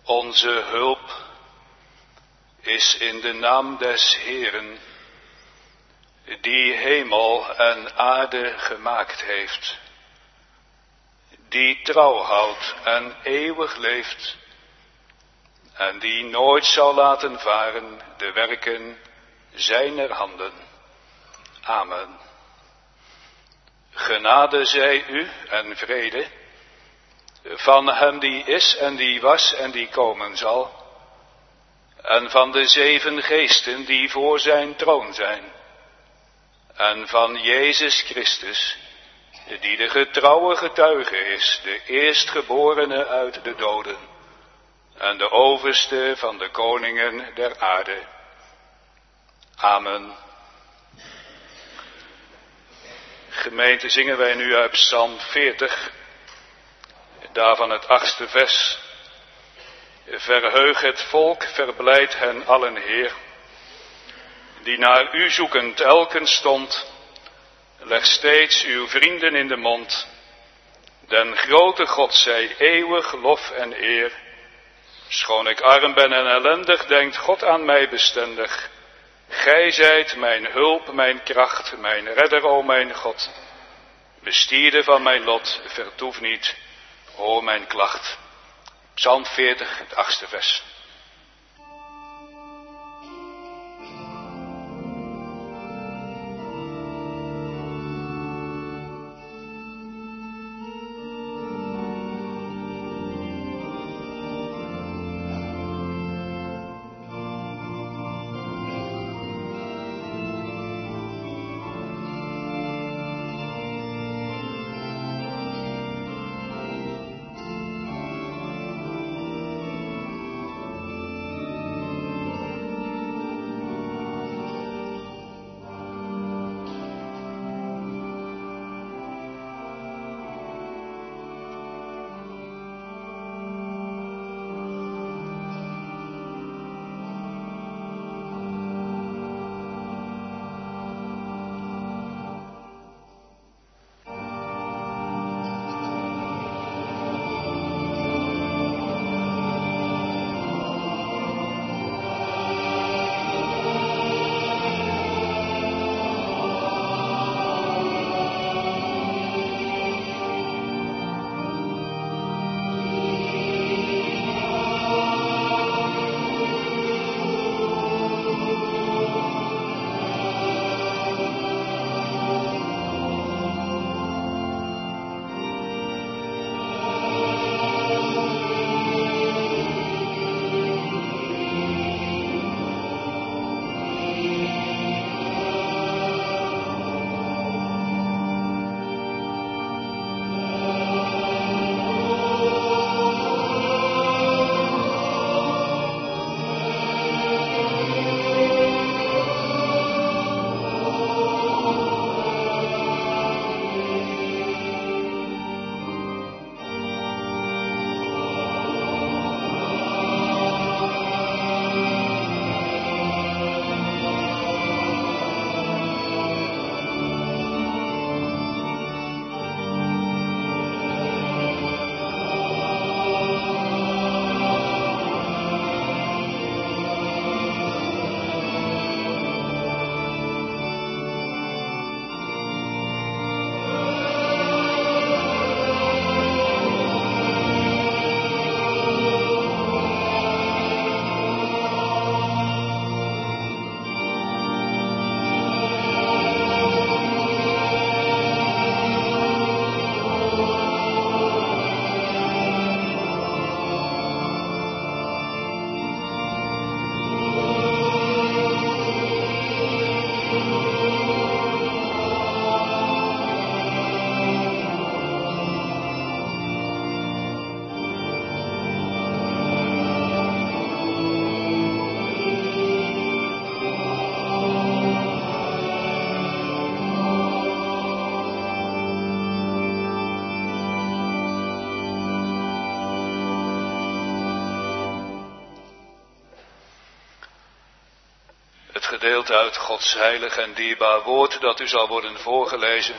Onze hulp is in de naam des Heeren, die hemel en aarde gemaakt heeft, die trouw houdt en eeuwig leeft, en die nooit zal laten varen de werken zijner handen. Amen. Genade zij u en vrede van hem die is en die was en die komen zal, en van de 7 geesten die voor zijn troon zijn, en van Jezus Christus, die de getrouwe getuige is, de eerstgeborene uit de doden, en de overste van de koningen der aarde. Amen. Gemeente, zingen wij nu uit Psalm 40, daarvan het 8e vers. Verheug het volk, verblijd hen allen Heer, die naar u zoekend elken stond. Leg steeds uw vrienden in de mond. Den grote God zij eeuwig lof en eer. Schoon ik arm ben en ellendig, denkt God aan mij bestendig. Gij zijt mijn hulp, mijn kracht, mijn redder, o mijn God. Bestierde van mijn lot, vertoef niet, hoor mijn klacht. Psalm 40, het 8e vers. gedeelte uit Gods heilig en dierbaar woord dat u zal worden voorgelezen,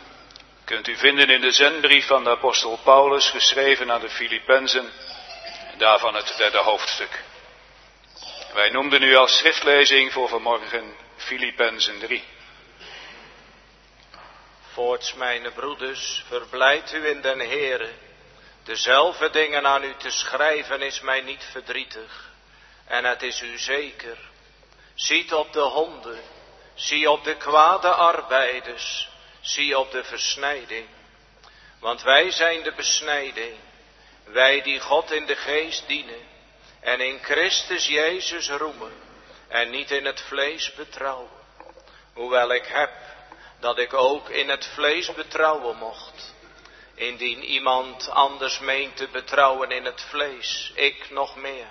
kunt u vinden in de zendbrief van de apostel Paulus, geschreven aan de Filippenzen, Daarvan het derde hoofdstuk. Wij noemden nu als schriftlezing voor vanmorgen Filippenzen 3. Voorts, mijn broeders, verblijd u in den Heere. Dezelfde dingen aan u te schrijven is mij niet verdrietig. En het is u zeker. Ziet op de honden, zie op de kwade arbeiders, zie op de versnijding. Want wij zijn de besnijding, wij die God in de geest dienen en in Christus Jezus roemen en niet in het vlees betrouwen. Hoewel ik heb dat ik ook in het vlees betrouwen mocht. Indien iemand anders meent te betrouwen in het vlees, ik nog meer.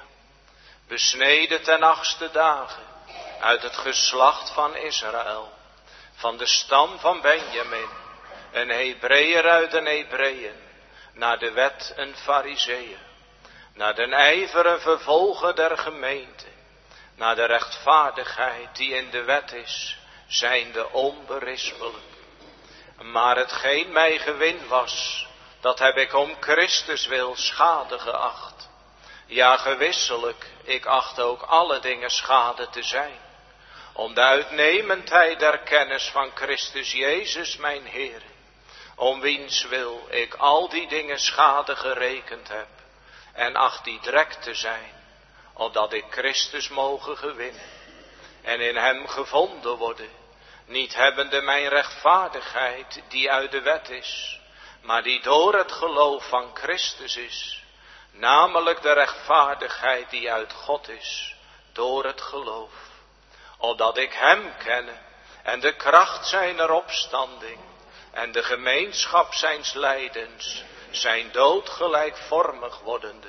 Besneden ten 8e dagen, uit het geslacht van Israël, van de stam van Benjamin, een Hebreeër uit de Hebreeën, naar de wet een Farizeeër, naar den ijver een vervolger der gemeente, naar de rechtvaardigheid die in de wet is, zijnde onberispelijk. Maar hetgeen mij gewin was, dat heb ik om Christus wil schade geacht. Ja, gewisselijk, ik acht ook alle dingen schade te zijn, om de uitnemendheid der kennis van Christus Jezus mijn Heer, om wiens wil ik al die dingen schade gerekend heb, en acht die drek te zijn, opdat ik Christus moge gewinnen, en in hem gevonden worden, niet hebbende mijn rechtvaardigheid die uit de wet is, maar die door het geloof van Christus is, namelijk de rechtvaardigheid die uit God is, door het geloof, opdat ik hem kenne en de kracht zijner opstanding en de gemeenschap zijns lijdens, zijn dood gelijkvormig wordende,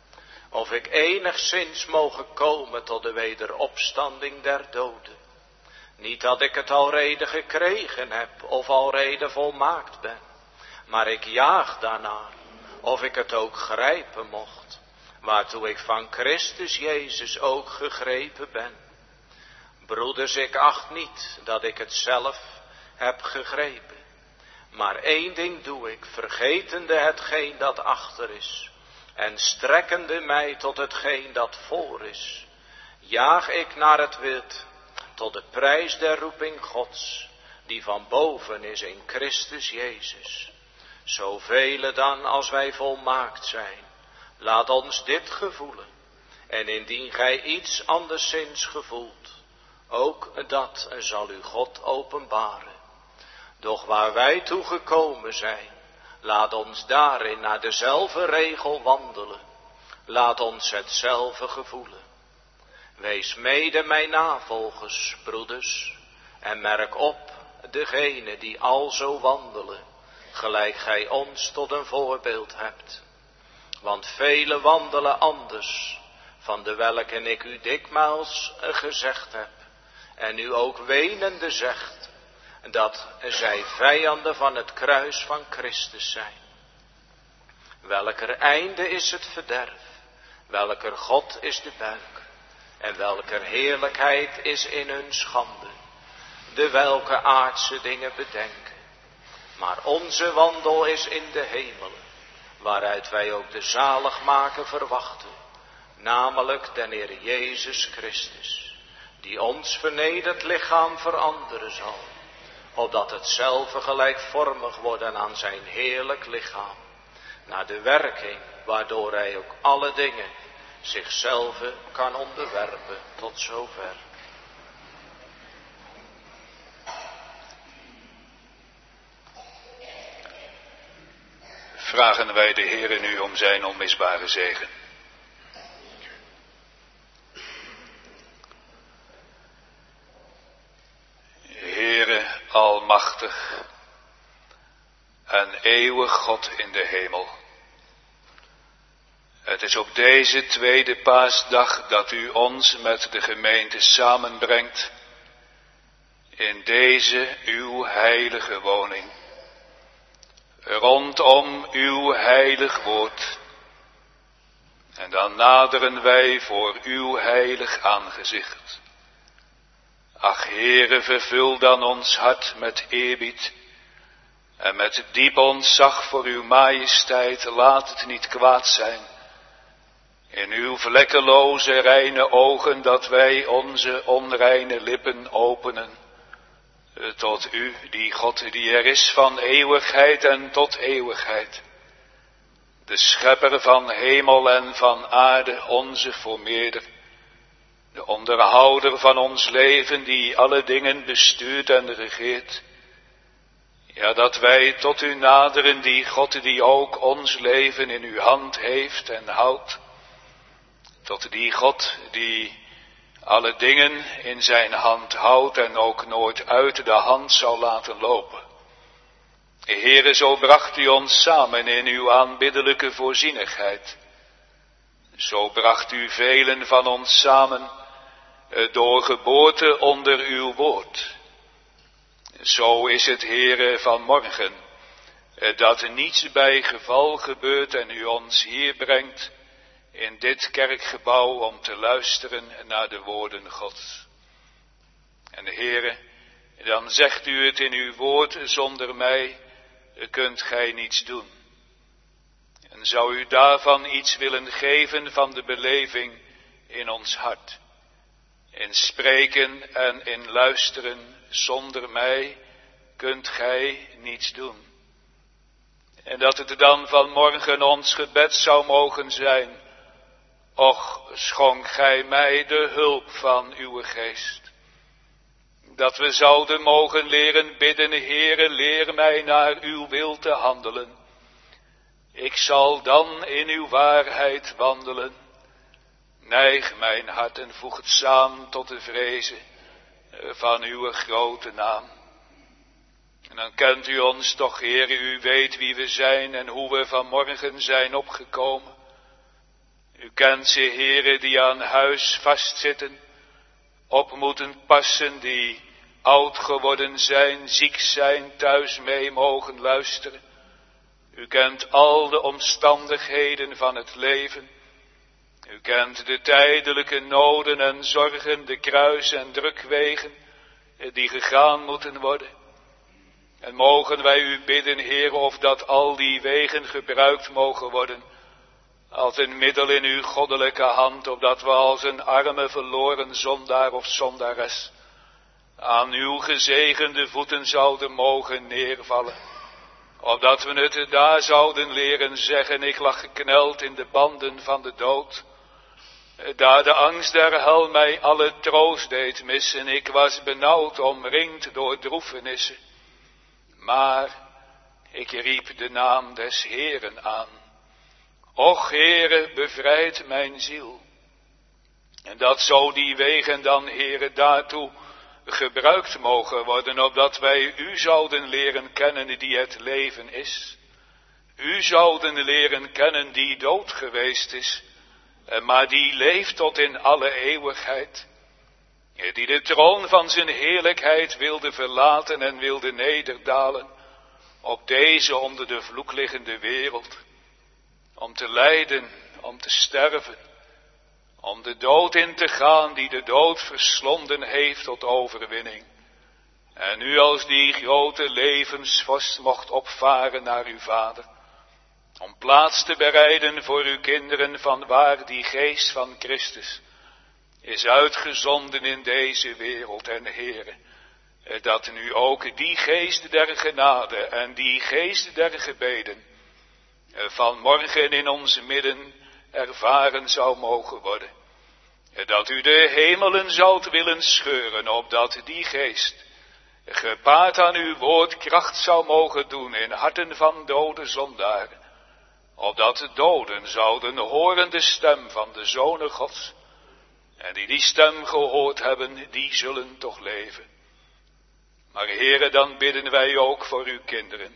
of ik enigszins mogen komen tot de wederopstanding der doden. Niet dat ik het alrede gekregen heb of alrede volmaakt ben, maar ik jaag daarnaar, of ik het ook grijpen mocht, waartoe ik van Christus Jezus ook gegrepen ben. Broeders, ik acht niet dat ik het zelf heb gegrepen, maar één ding doe ik, vergetende hetgeen dat achter is, en strekkende mij tot hetgeen dat voor is, jaag ik naar het wit, tot de prijs der roeping Gods, die van boven is in Christus Jezus. Zoveel dan als wij volmaakt zijn, laat ons dit gevoelen, en indien gij iets anderszins gevoelt, ook dat zal u God openbaren. Doch waar wij toe gekomen zijn, laat ons daarin naar dezelfde regel wandelen, laat ons hetzelfde gevoelen. Wees mede mijn navolgers, broeders, en merk op degene die alzo wandelen, gelijk gij ons tot een voorbeeld hebt. Want velen wandelen anders, van de welken ik u dikmaals gezegd heb, en u ook wenende zegt, dat zij vijanden van het kruis van Christus zijn. Welker einde is het verderf, welker God is de buik, en welker heerlijkheid is in hun schande, de welke aardse dingen bedenken. Maar onze wandel is in de hemelen, waaruit wij ook de zaligmaker verwachten, namelijk den Heer Jezus Christus, die ons vernederd lichaam veranderen zal, opdat hetzelfde gelijkvormig worden aan zijn heerlijk lichaam, naar de werking waardoor hij ook alle dingen zichzelf kan onderwerpen. Tot zover. Vragen wij de Heere nu om zijn onmisbare zegen. Heere almachtig en eeuwig God in de hemel. Het is op deze tweede paasdag dat u ons met de gemeente samenbrengt in deze uw heilige woning, rondom uw heilig woord. En dan naderen wij voor uw heilig aangezicht. Ach Heere, vervul dan ons hart met eerbied en met diep ontzag voor uw majesteit. Laat het niet kwaad zijn in uw vlekkeloze reine ogen, dat wij onze onreine lippen openen. Tot u, die God die er is van eeuwigheid en tot eeuwigheid. De schepper van hemel en van aarde, onze voormeerder. De onderhouder van ons leven, die alle dingen bestuurt en regeert. Ja, dat wij tot u naderen, die God die ook ons leven in uw hand heeft en houdt. Tot die God die alle dingen in zijn hand houdt en ook nooit uit de hand zal laten lopen. Heere, zo bracht u ons samen in uw aanbiddelijke voorzienigheid. Zo bracht u velen van ons samen door geboorte onder uw woord. Zo is het, Heere, vanmorgen, dat niets bij geval gebeurt en u ons hier brengt in dit kerkgebouw om te luisteren naar de woorden Gods. En Heere, dan zegt u het in uw woord, zonder mij kunt gij niets doen. En zou u daarvan iets willen geven van de beleving in ons hart. In spreken en in luisteren, zonder mij kunt gij niets doen. En dat het dan vanmorgen ons gebed zou mogen zijn: och, schonk gij mij de hulp van uw geest. Dat we zouden mogen leren bidden: Heere, leer mij naar uw wil te handelen. Ik zal dan in uw waarheid wandelen. Neig mijn hart en voeg het samen tot de vrezen van uw grote naam. En dan kent u ons toch, Heere, u weet wie we zijn en hoe we vanmorgen zijn opgekomen. U kent ze, Heere, die aan huis vastzitten, op moeten passen, die oud geworden zijn, ziek zijn, thuis mee mogen luisteren. U kent al de omstandigheden van het leven. U kent de tijdelijke noden en zorgen, de kruis- en drukwegen die gegaan moeten worden. En mogen wij u bidden, Heer, of dat al die wegen gebruikt mogen worden als een middel in uw goddelijke hand, opdat we als een arme verloren zondaar of zondares aan uw gezegende voeten zouden mogen neervallen. Opdat we het daar zouden leren zeggen: ik lag gekneld in de banden van de dood. Daar de angst der hel mij alle troost deed missen. Ik was benauwd, omringd door droefenissen. Maar ik riep de naam des Heeren aan. Och, Heere, bevrijd mijn ziel. En dat zo die wegen dan, Heere, daartoe gebruikt mogen worden, opdat wij u zouden leren kennen die het leven is. U zouden leren kennen die dood geweest is, maar die leeft tot in alle eeuwigheid. Die de troon van zijn heerlijkheid wilde verlaten en wilde nederdalen op deze onder de vloek liggende wereld. Om te lijden, om te sterven, om de dood in te gaan die de dood verslonden heeft tot overwinning. En u als die grote levensvorst mocht opvaren naar uw Vader, om plaats te bereiden voor uw kinderen, vanwaar die geest van Christus is uitgezonden in deze wereld. En Heere, dat nu ook die geest der genade en die geest der gebeden vanmorgen in ons midden ervaren zou mogen worden. Dat u de hemelen zoudt willen scheuren, opdat die geest gepaard aan uw woord kracht zou mogen doen in harten van dode zondaren. Opdat de doden zouden horen de stem van de Zonen Gods. En die stem gehoord hebben, die zullen toch leven. Maar Heere, dan bidden wij ook voor uw kinderen.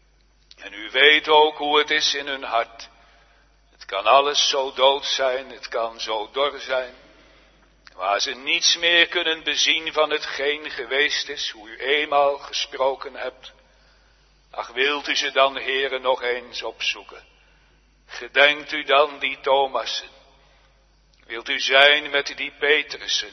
En u weet ook hoe het is in hun hart. Het kan alles zo dood zijn, het kan zo dor zijn. Waar ze niets meer kunnen bezien van hetgeen geweest is, hoe u eenmaal gesproken hebt. Ach, wilt u ze dan, Heere, nog eens opzoeken. Gedenkt u dan die Thomassen. Wilt u zijn met die Petrussen.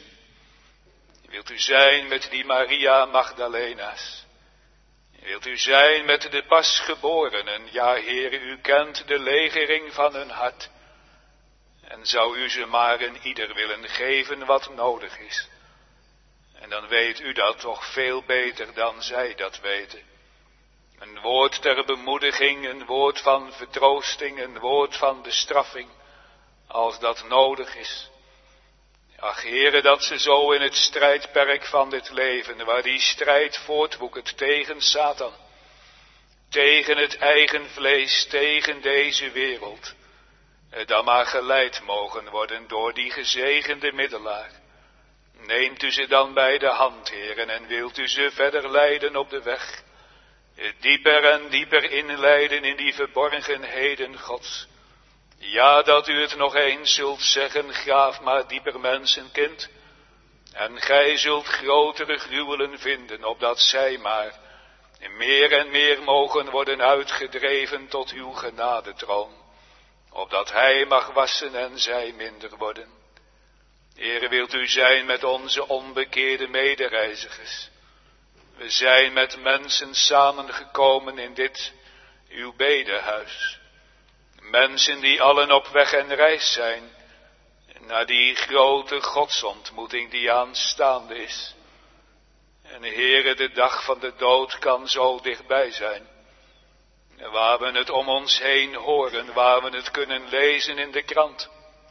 Wilt u zijn met die Maria Magdalena's. Wilt u zijn met de pasgeborenen. Ja, Heere, u kent de legering van hun hart. En zou u ze maar in ieder willen geven wat nodig is. En dan weet u dat toch veel beter dan zij dat weten. Een woord ter bemoediging, een woord van vertroosting, een woord van bestraffing, als dat nodig is. Ach, Heere, dat ze zo in het strijdperk van dit leven, waar die strijd voortwoekert tegen Satan, tegen het eigen vlees, tegen deze wereld, dan maar geleid mogen worden door die gezegende middelaar. Neemt u ze dan bij de hand, Heeren, en wilt u ze verder leiden op de weg, dieper en dieper inleiden in die verborgenheden Gods. Ja, dat u het nog eens zult zeggen, graaf maar dieper mensenkind, en gij zult grotere gruwelen vinden, opdat zij maar meer en meer mogen worden uitgedreven tot uw genadetroon, opdat hij mag wassen en zij minder worden. Heere, wilt u zijn met onze onbekeerde medereizigers. We zijn met mensen samengekomen in dit, uw bedehuis. Mensen die allen op weg en reis zijn, naar die grote godsontmoeting die aanstaande is. En Heere, de dag van de dood kan zo dichtbij zijn. En waar we het om ons heen horen, waar we het kunnen lezen in de krant.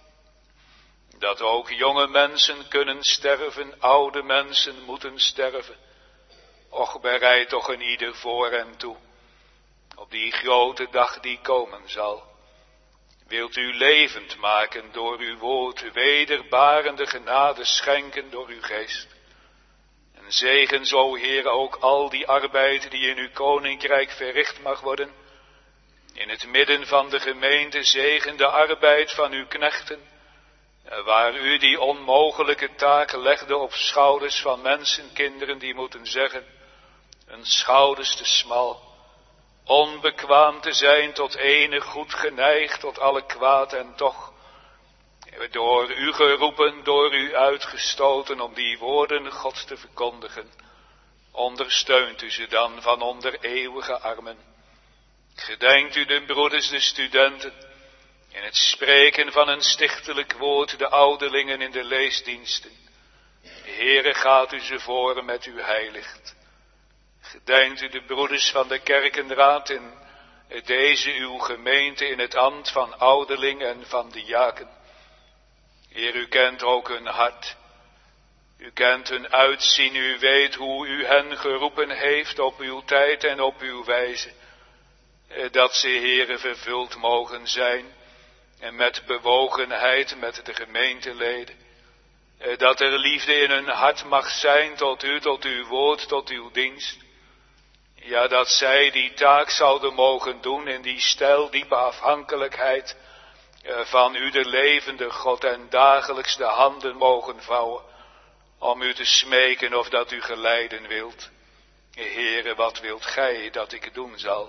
Dat ook jonge mensen kunnen sterven, oude mensen moeten sterven. Och, bereid toch een ieder voor hem toe, op die grote dag die komen zal. Wilt u levend maken door uw woord, wederbarende genade schenken door uw geest. En zegen zo, Heer, ook al die arbeid die in uw koninkrijk verricht mag worden. In het midden van de gemeente zegen de arbeid van uw knechten, waar u die onmogelijke taak legde op schouders van mensenkinderen die moeten zeggen, hun schouders te smal, onbekwaam te zijn tot enig goed geneigd, tot alle kwaad en toch, door u geroepen, door u uitgestoten om die woorden Gods te verkondigen, ondersteunt u ze dan van onder eeuwige armen. Gedenkt u de broeders, de studenten, in het spreken van een stichtelijk woord, de ouderlingen in de leesdiensten. Heere, gaat u ze voor met uw heilicht. Gedenkt u de broeders van de kerkenraad in deze uw gemeente in het ambt van ouderling en van diaken. Heer, u kent ook hun hart. U kent hun uitzien, u weet hoe u hen geroepen heeft op uw tijd en op uw wijze. Dat ze, Heere, vervuld mogen zijn en met bewogenheid met de gemeenteleden. Dat er liefde in hun hart mag zijn tot u, tot uw woord, tot uw dienst. Ja, dat zij die taak zouden mogen doen in die steildiepe afhankelijkheid van u, de levende God, en dagelijks de handen mogen vouwen om u te smeken of dat u geleiden wilt. Heere, wat wilt gij dat ik doen zal?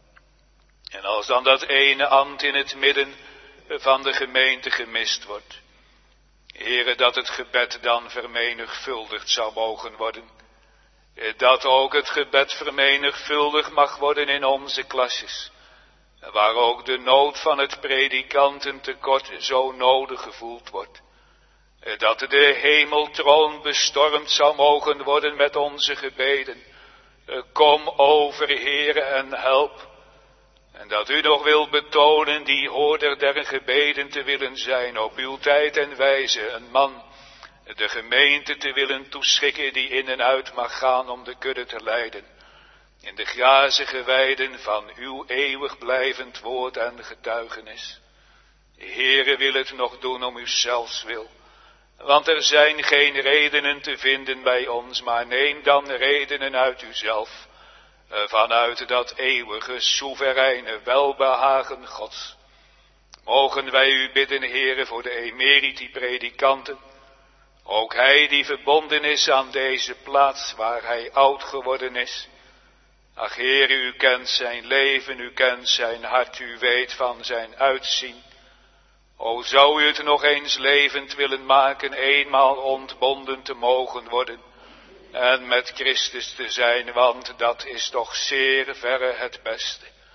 En als dan dat ene ambt in het midden van de gemeente gemist wordt, Heere, dat het gebed dan vermenigvuldigd zou mogen worden. Dat ook het gebed vermenigvuldigd mag worden in onze klasses, waar ook de nood van het predikantentekort zo nodig gevoeld wordt. Dat de hemeltroon bestormd zou mogen worden met onze gebeden. Kom over, Heere, en help. En dat u nog wil betonen die hoorder der gebeden te willen zijn, op uw tijd en wijze, een man, de gemeente te willen toeschikken die in en uit mag gaan om de kudde te leiden, in de grazige weiden van uw eeuwig blijvend woord en getuigenis. Heere, wil het nog doen om uzelfs wil, want er zijn geen redenen te vinden bij ons, maar neem dan redenen uit uzelf, vanuit dat eeuwige, soevereine welbehagen Gods. Mogen wij u bidden, Heere, voor de emeriti-predikanten, ook hij die verbonden is aan deze plaats waar hij oud geworden is. Ach, Heere, u kent zijn leven, u kent zijn hart, u weet van zijn uitzien. O, zou u het nog eens levend willen maken, eenmaal ontbonden te mogen worden en met Christus te zijn, want dat is toch zeer verre het beste.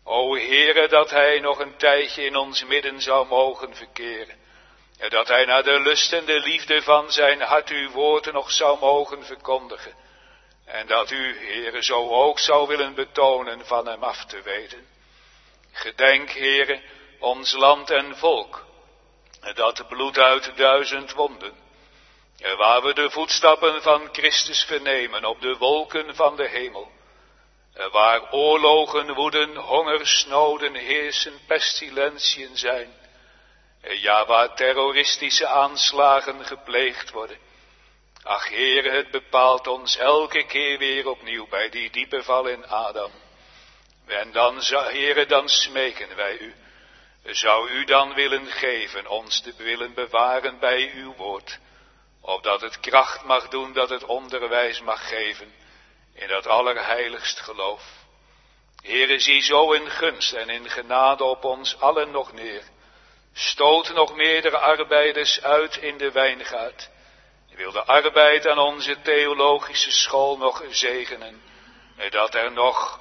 O Heere, dat hij nog een tijdje in ons midden zou mogen verkeren. En dat hij naar de lust en de liefde van zijn hart uw woorden nog zou mogen verkondigen. En dat u, Heere, zo ook zou willen betonen van hem af te weten. Gedenk, Heere, ons land en volk, dat bloed uit 1000 wonden. En waar we de voetstappen van Christus vernemen op de wolken van de hemel. En waar oorlogen woeden, hongersnoden heersen, pestilentiën zijn. En ja, waar terroristische aanslagen gepleegd worden. Ach, Heere, het bepaalt ons elke keer weer opnieuw bij die diepe val in Adam. En dan, Heere, dan smeken wij u. Zou u dan willen geven, ons te willen bewaren bij uw woord. Opdat het kracht mag doen, dat het onderwijs mag geven. In dat allerheiligst geloof. Heere, zie zo in gunst en in genade op ons allen nog neer. Stoot nog meerdere arbeiders uit in de wijngaard. Wil de arbeid aan onze theologische school nog zegenen. Dat er nog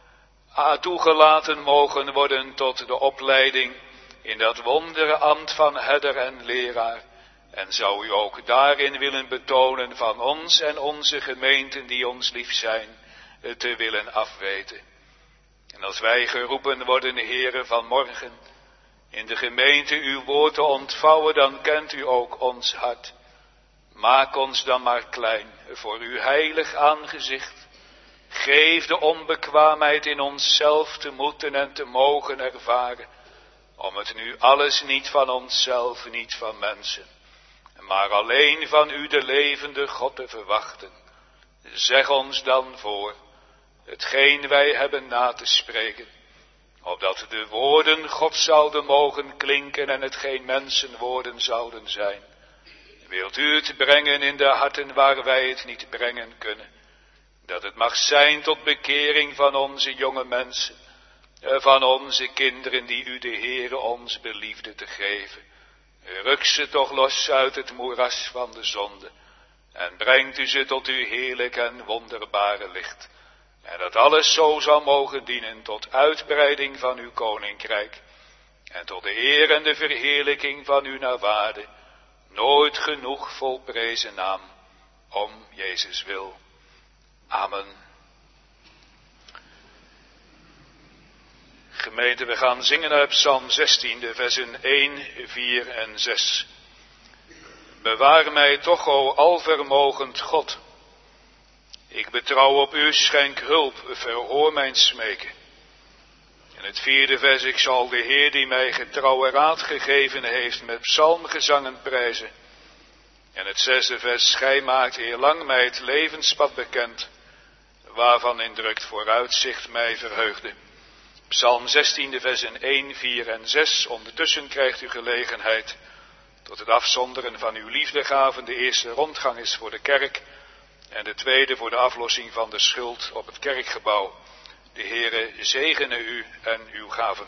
toegelaten mogen worden tot de opleiding in dat wondere ambt van herder en leraar. En zou u ook daarin willen betonen van ons en onze gemeenten die ons lief zijn, te willen afweten. En als wij geroepen worden, Heere, vanmorgen, in de gemeente uw woord te ontvouwen, dan kent u ook ons hart. Maak ons dan maar klein voor uw heilig aangezicht. Geef de onbekwaamheid in onszelf te moeten en te mogen ervaren, om het nu alles niet van onszelf, niet van mensen, maar alleen van u de levende God te verwachten. Zeg ons dan voor, hetgeen wij hebben na te spreken, opdat de woorden God zouden mogen klinken en het geen mensenwoorden zouden zijn. Wilt u het brengen in de harten waar wij het niet brengen kunnen, dat het mag zijn tot bekering van onze jonge mensen, van onze kinderen die u de Heere ons beliefde te geven. Ruk ze toch los uit het moeras van de zonde en brengt u ze tot uw heerlijk en wonderbare licht. En dat alles zo zal mogen dienen tot uitbreiding van uw koninkrijk en tot de eer en de verheerlijking van uw naar waarde, nooit genoeg volprezen naam, om Jezus wil. Amen. Gemeente, we gaan zingen uit Psalm 16, de versen 1, 4 en 6. Bewaar mij toch, o alvermogend God. Ik betrouw op u, schenk hulp, verhoor mijn smeken. In het 4e vers, ik zal de Heer die mij getrouwe raad gegeven heeft met psalmgezangen prijzen. En het 6e vers, gij maakt eerlang mij het levenspad bekend, waarvan in drukt vooruitzicht mij verheugde. Psalm 16, versen 1, 4 en 6. Ondertussen krijgt u gelegenheid tot het afzonderen van uw liefdegaven. De eerste rondgang is voor de kerk en de tweede voor de aflossing van de schuld op het kerkgebouw. De Heere zegene u en uw gaven.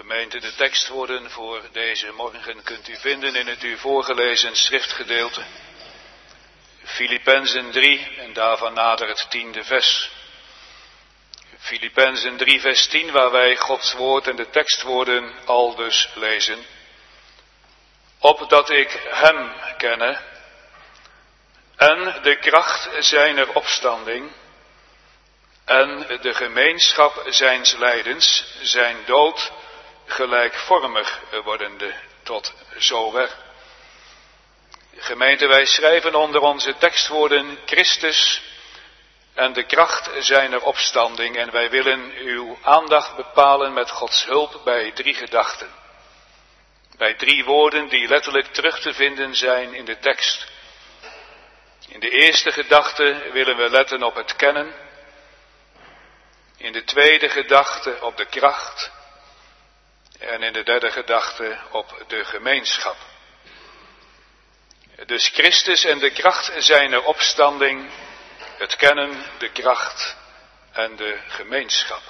Gemeente, de tekstwoorden voor deze morgen kunt u vinden in het u voorgelezen schriftgedeelte. Filippenzen 3 en daarvan nader het 10e vers. Filippenzen 3 vers 10 waar wij Gods woord en de tekstwoorden aldus lezen. Opdat ik hem kenne en de kracht zijner opstanding en de gemeenschap zijns lijdens, zijn dood gelijkvormig wordende tot zover. Gemeente, wij schrijven onder onze tekstwoorden Christus en de kracht zijner opstanding en wij willen uw aandacht bepalen met Gods hulp bij 3 gedachten. Bij 3 woorden die letterlijk terug te vinden zijn in de tekst. In de eerste gedachte willen we letten op het kennen. In de tweede gedachte op de kracht. En in de derde gedachte op de gemeenschap. Dus Christus en de kracht zijner opstanding, het kennen, de kracht en de gemeenschap.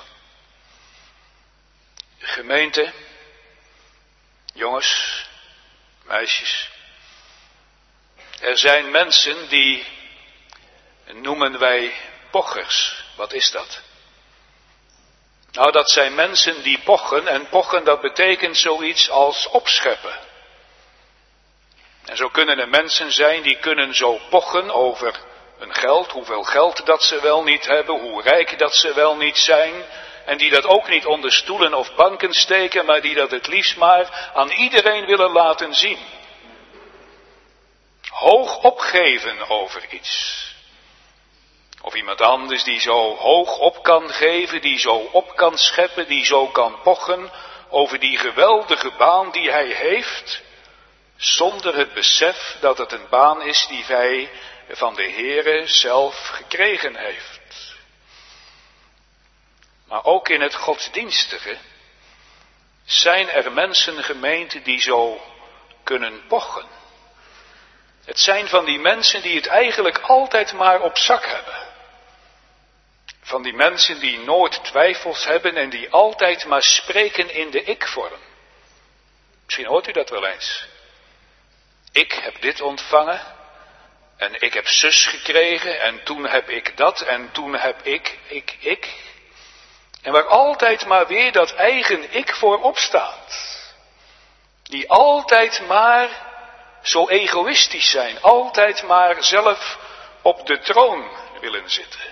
Gemeente, jongens, meisjes. Er zijn mensen die noemen wij pochers. Wat is dat? Nou, dat zijn mensen die pochen en pochen dat betekent zoiets als opscheppen. En zo kunnen er mensen zijn die kunnen zo pochen over hun geld, hoeveel geld dat ze wel niet hebben, hoe rijk dat ze wel niet zijn. En die dat ook niet onder stoelen of banken steken, maar die dat het liefst maar aan iedereen willen laten zien. Hoog opgeven over iets. Of iemand anders die zo hoog op kan geven, die zo op kan scheppen, die zo kan pochen over die geweldige baan die hij heeft, zonder het besef dat het een baan is die hij van de Heere zelf gekregen heeft. Maar ook in het godsdienstige zijn er mensen, gemeente, die zo kunnen pochen. Het zijn van die mensen die het eigenlijk altijd maar op zak hebben. Van die mensen die nooit twijfels hebben en die altijd maar spreken in de ik-vorm. Misschien hoort u dat wel eens. Ik heb dit ontvangen en ik heb zus gekregen en toen heb ik dat en toen heb ik. En waar altijd maar weer dat eigen ik voorop staat. Die altijd maar zo egoïstisch zijn, altijd maar zelf op de troon willen zitten.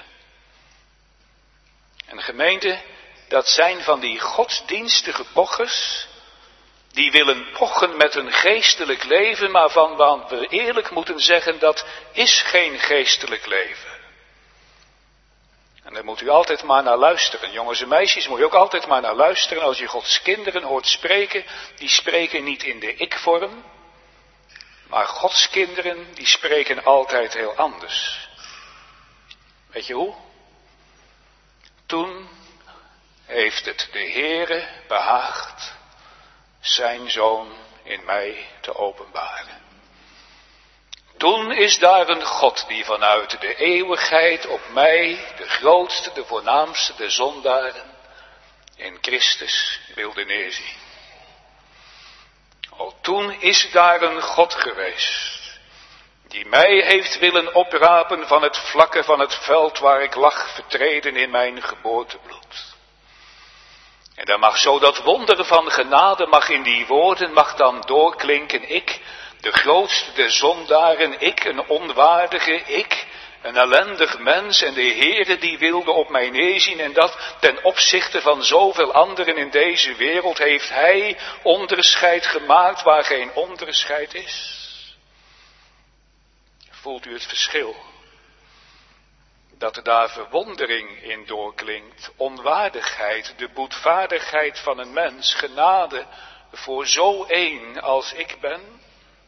En gemeente, dat zijn van die godsdienstige pochers, die willen pochen met een geestelijk leven, maar van we eerlijk moeten zeggen, dat is geen geestelijk leven. En daar moet u altijd maar naar luisteren. Jongens en meisjes, moet je ook altijd maar naar luisteren. Als je Gods kinderen hoort spreken, die spreken niet in de ik-vorm. Maar Gods kinderen, die spreken altijd heel anders. Weet je hoe? Toen heeft het de Heere behaagd zijn Zoon in mij te openbaren. Toen is daar een God die vanuit de eeuwigheid op mij, de grootste, de voornaamste, de zondaren, in Christus wilde neerzien. Al toen is daar een God geweest, die mij heeft willen oprapen van het vlakke van het veld waar ik lag vertreden in mijn geboortebloed. En daar mag zo dat wonder van genade, mag in die woorden, mag dan doorklinken, ik, de grootste der zondaren, ik, een onwaardige, ik, een ellendig mens en de Heere die wilde op mij neerzien en dat ten opzichte van zoveel anderen in deze wereld heeft hij onderscheid gemaakt waar geen onderscheid is. Voelt u het verschil? Dat er daar verwondering in doorklinkt, onwaardigheid, de boetvaardigheid van een mens, genade voor zo één als ik ben.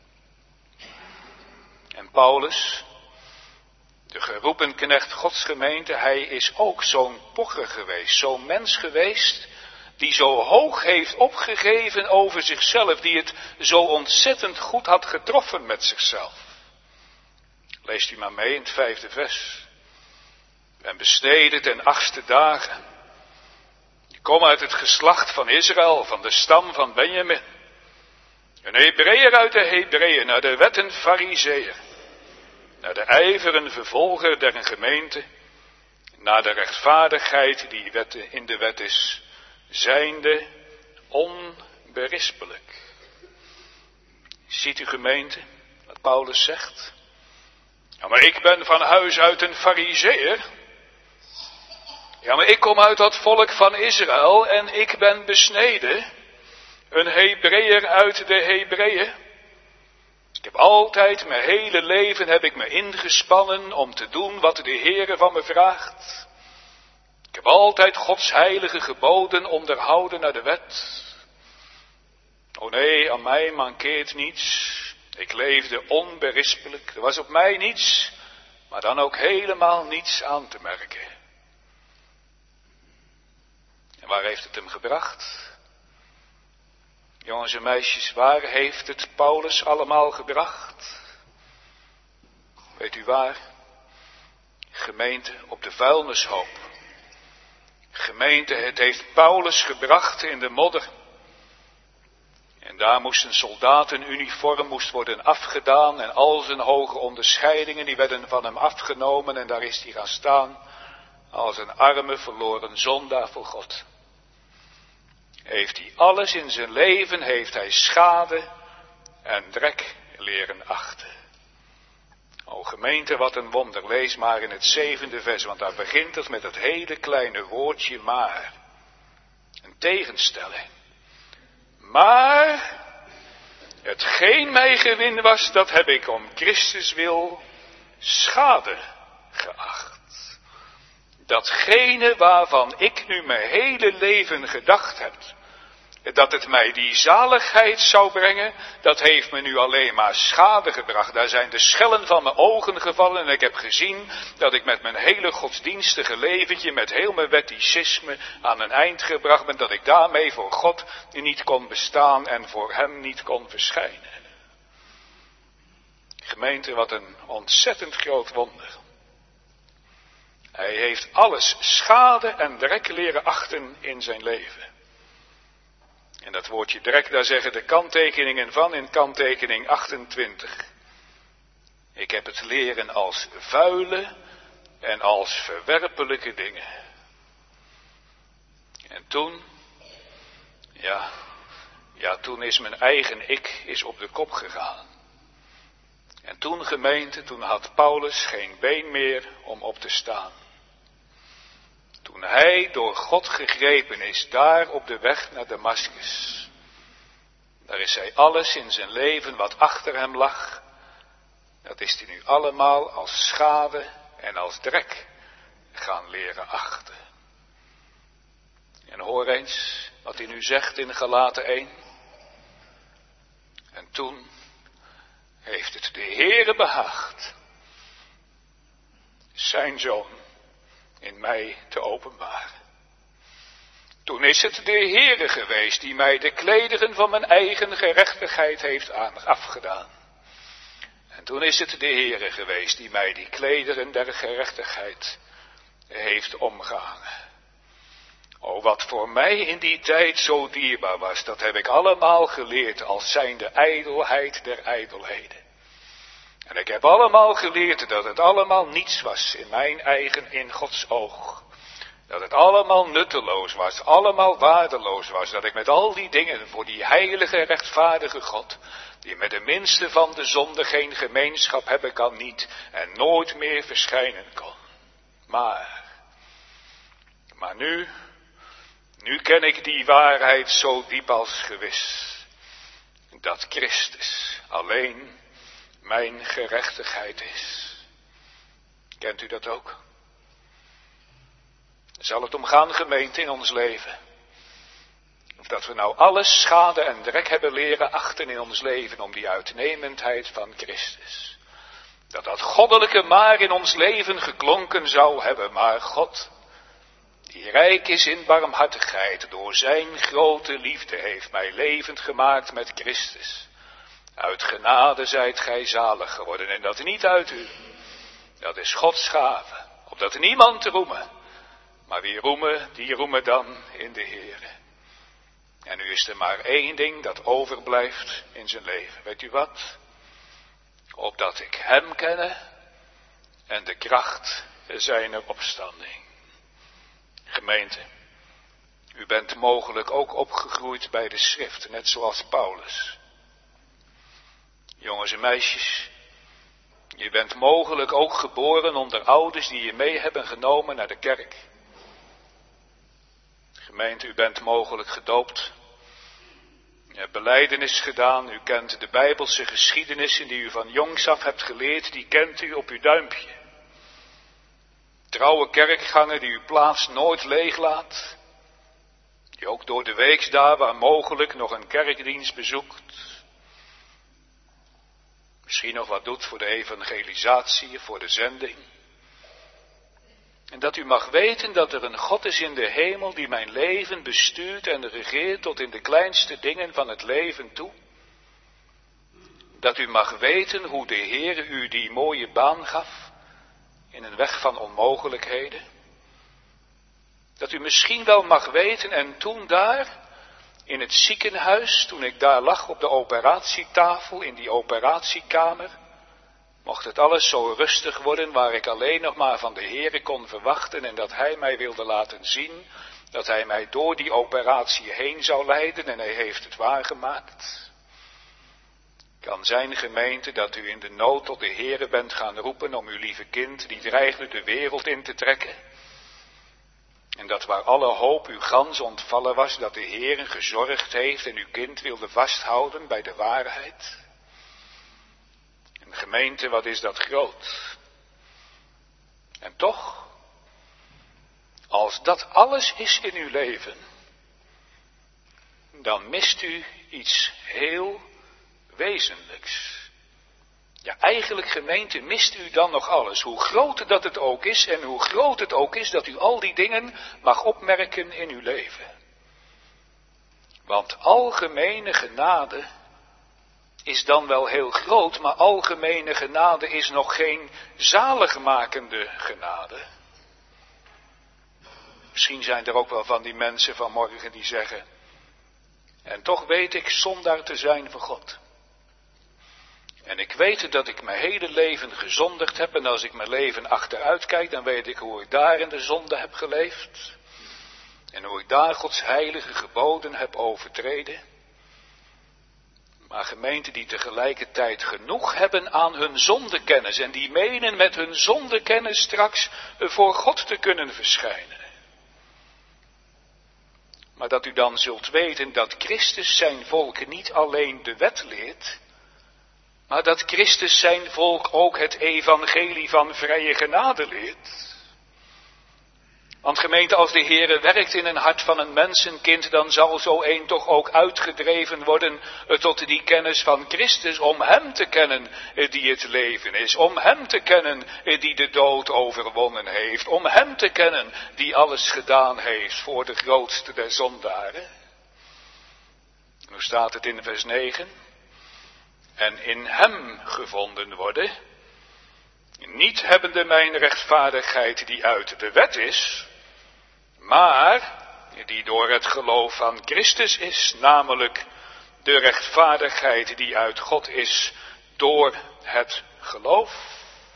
En Paulus, de geroepen knecht Gods gemeente, hij is ook zo'n pocher geweest, zo'n mens geweest die zo hoog heeft opgegeven over zichzelf, die het zo ontzettend goed had getroffen met zichzelf. Leest u maar mee in het 5e vers. En besneden ten 8e dagen, Ik kom uit het geslacht van Israël, van de stam van Benjamin. Een Hebreeër uit de Hebreeën, naar de wet een Farizeeër. Naar de ijver een vervolger der gemeente. Naar de rechtvaardigheid die in de wet is, zijnde onberispelijk. Ziet u gemeente, wat Paulus zegt? Ja, maar ik ben van huis uit een Farizeeër. Ja, maar ik kom uit dat volk van Israël en ik ben besneden. Een Hebreeër uit de Hebreeën. Ik heb altijd, mijn hele leven heb ik me ingespannen om te doen wat de Heere van me vraagt. Ik heb altijd Gods heilige geboden onderhouden naar de wet. O nee, aan mij mankeert niets. Ik leefde onberispelijk. Er was op mij niets, maar dan ook helemaal niets aan te merken. En waar heeft het hem gebracht? Jongens en meisjes, waar heeft het Paulus allemaal gebracht? Weet u waar? Gemeente, op de vuilnishoop. Gemeente, het heeft Paulus gebracht in de modder. En daar moest een soldatenuniform moest worden afgedaan en al zijn hoge onderscheidingen die werden van hem afgenomen en daar is hij gaan staan als een arme verloren zondaar voor God. Heeft hij alles in zijn leven, heeft hij schade en drek leren achten. O gemeente, wat een wonder. Lees maar in het 7e vers, want daar begint het met het hele kleine woordje maar. Een tegenstelling. Maar, hetgeen mij gewin was, dat heb ik om Christus wil schade geacht. Datgene waarvan ik nu mijn hele leven gedacht heb, dat het mij die zaligheid zou brengen, dat heeft me nu alleen maar schade gebracht. Daar zijn de schellen van mijn ogen gevallen en ik heb gezien dat ik met mijn hele godsdienstige leventje, met heel mijn wetticisme aan een eind gebracht ben, dat ik daarmee voor God niet kon bestaan en voor hem niet kon verschijnen. Gemeente, wat een ontzettend groot wonder. Hij heeft alles schade en drek leren achten in zijn leven. En dat woordje drek, daar zeggen de kanttekeningen van in kanttekening 28. Ik heb het leren als vuile en als verwerpelijke dingen. En toen, toen is mijn eigen ik is op de kop gegaan. En toen gemeente, toen had Paulus geen been meer om op te staan. Toen hij door God gegrepen is, daar op de weg naar Damaskus. Daar is hij alles in zijn leven wat achter hem lag. Dat is hij nu allemaal als schade en als drek gaan leren achten. En hoor eens wat hij nu zegt in Galaten 1. En toen heeft het de Heere behaagd zijn zoon in mij te openbaren. Toen is het de Heere geweest die mij de klederen van mijn eigen gerechtigheid heeft afgedaan. En toen is het de Heere geweest die mij die klederen der gerechtigheid heeft omgehangen. O, wat voor mij in die tijd zo dierbaar was, dat heb ik allemaal geleerd als zijnde ijdelheid der ijdelheden. En ik heb allemaal geleerd dat het allemaal niets was in mijn eigen, in Gods oog. Dat het allemaal nutteloos was, allemaal waardeloos was. Dat ik met al die dingen voor die heilige, rechtvaardige God, die met de minste van de zonde geen gemeenschap hebben kan niet en nooit meer verschijnen kon. Maar nu ken ik die waarheid zo diep als gewis. Dat Christus alleen mijn gerechtigheid is. Kent u dat ook? Zal het om gaan, gemeente, in ons leven? Of dat we nou alles schade en drek hebben leren achten in ons leven om die uitnemendheid van Christus. Dat goddelijke maar in ons leven geklonken zou hebben, maar God, die rijk is in barmhartigheid, door zijn grote liefde heeft mij levend gemaakt met Christus. Uit genade zijt gij zalig geworden en dat niet uit u. Dat is Gods gave, opdat niemand te roemen. Maar God, die rijk is in barmhartigheid, door zijn grote liefde heeft mij levend gemaakt met Christus. Uit genade zijt gij zalig geworden en dat niet uit u. Dat is Gods gave, opdat niemand te roemen. Maar God, die rijk is in barmhartigheid, door zijn grote liefde heeft mij levend gemaakt met Christus. Maar wie roemen, die roemen dan in de Heere. En nu is er maar één ding dat overblijft in zijn leven. Weet u wat? Opdat ik hem kenne en de kracht zijner opstanding. Gemeente, u bent mogelijk ook opgegroeid bij de schrift, net zoals Paulus. Jongens en meisjes, je bent mogelijk ook geboren onder ouders die je mee hebben genomen naar de kerk. Gemeente, u bent mogelijk gedoopt. U hebt belijdenis gedaan, u kent de Bijbelse geschiedenissen die u van jongs af hebt geleerd, die kent u op uw duimpje. Trouwe kerkgangen die uw plaats nooit leeglaat, die ook door de week daar waar mogelijk nog een kerkdienst bezoekt. Misschien nog wat doet voor de evangelisatie, voor de zending. En dat u mag weten dat er een God is in de hemel die mijn leven bestuurt en regeert tot in de kleinste dingen van het leven toe. Dat u mag weten hoe de Heere u die mooie baan gaf in een weg van onmogelijkheden. Dat u misschien wel mag weten en toen daar in het ziekenhuis, toen ik daar lag op de operatietafel in die operatiekamer, mocht het alles zo rustig worden waar ik alleen nog maar van de Heere kon verwachten en dat Hij mij wilde laten zien, dat Hij mij door die operatie heen zou leiden en Hij heeft het waargemaakt. Kan zijn, gemeente, dat u in de nood tot de Heere bent gaan roepen om uw lieve kind die dreigde de wereld in te trekken. En dat waar alle hoop u gans ontvallen was, dat de Heere gezorgd heeft en uw kind wilde vasthouden bij de waarheid. En gemeente, wat is dat groot. En toch, als dat alles is in uw leven, dan mist u iets heel wezenlijks. Ja, eigenlijk gemeente mist u dan nog alles, hoe groot dat het ook is en hoe groot het ook is dat u al die dingen mag opmerken in uw leven. Want algemene genade is dan wel heel groot, maar algemene genade is nog geen zaligmakende genade. Misschien zijn er ook wel van die mensen vanmorgen die zeggen, en toch weet ik zondaar te zijn voor God. En ik weet dat ik mijn hele leven gezondigd heb en als ik mijn leven achteruit kijk, dan weet ik hoe ik daar in de zonde heb geleefd. En hoe ik daar Gods heilige geboden heb overtreden. Maar gemeenten die tegelijkertijd genoeg hebben aan hun zondekennis en die menen met hun zondekennis straks voor God te kunnen verschijnen. Maar dat u dan zult weten dat Christus zijn volk niet alleen de wet leert, maar dat Christus zijn volk ook het evangelie van vrije genade leert. Want gemeente, als de Heere werkt in een hart van een mensenkind, dan zal zo een toch ook uitgedreven worden tot die kennis van Christus, om hem te kennen die het leven is, om hem te kennen die de dood overwonnen heeft, om hem te kennen die alles gedaan heeft voor de grootste der zondaren. En hoe staat het in vers 9? En in hem gevonden worden, niet hebbende mijn rechtvaardigheid die uit de wet is, maar die door het geloof aan Christus is, namelijk de rechtvaardigheid die uit God is door het geloof.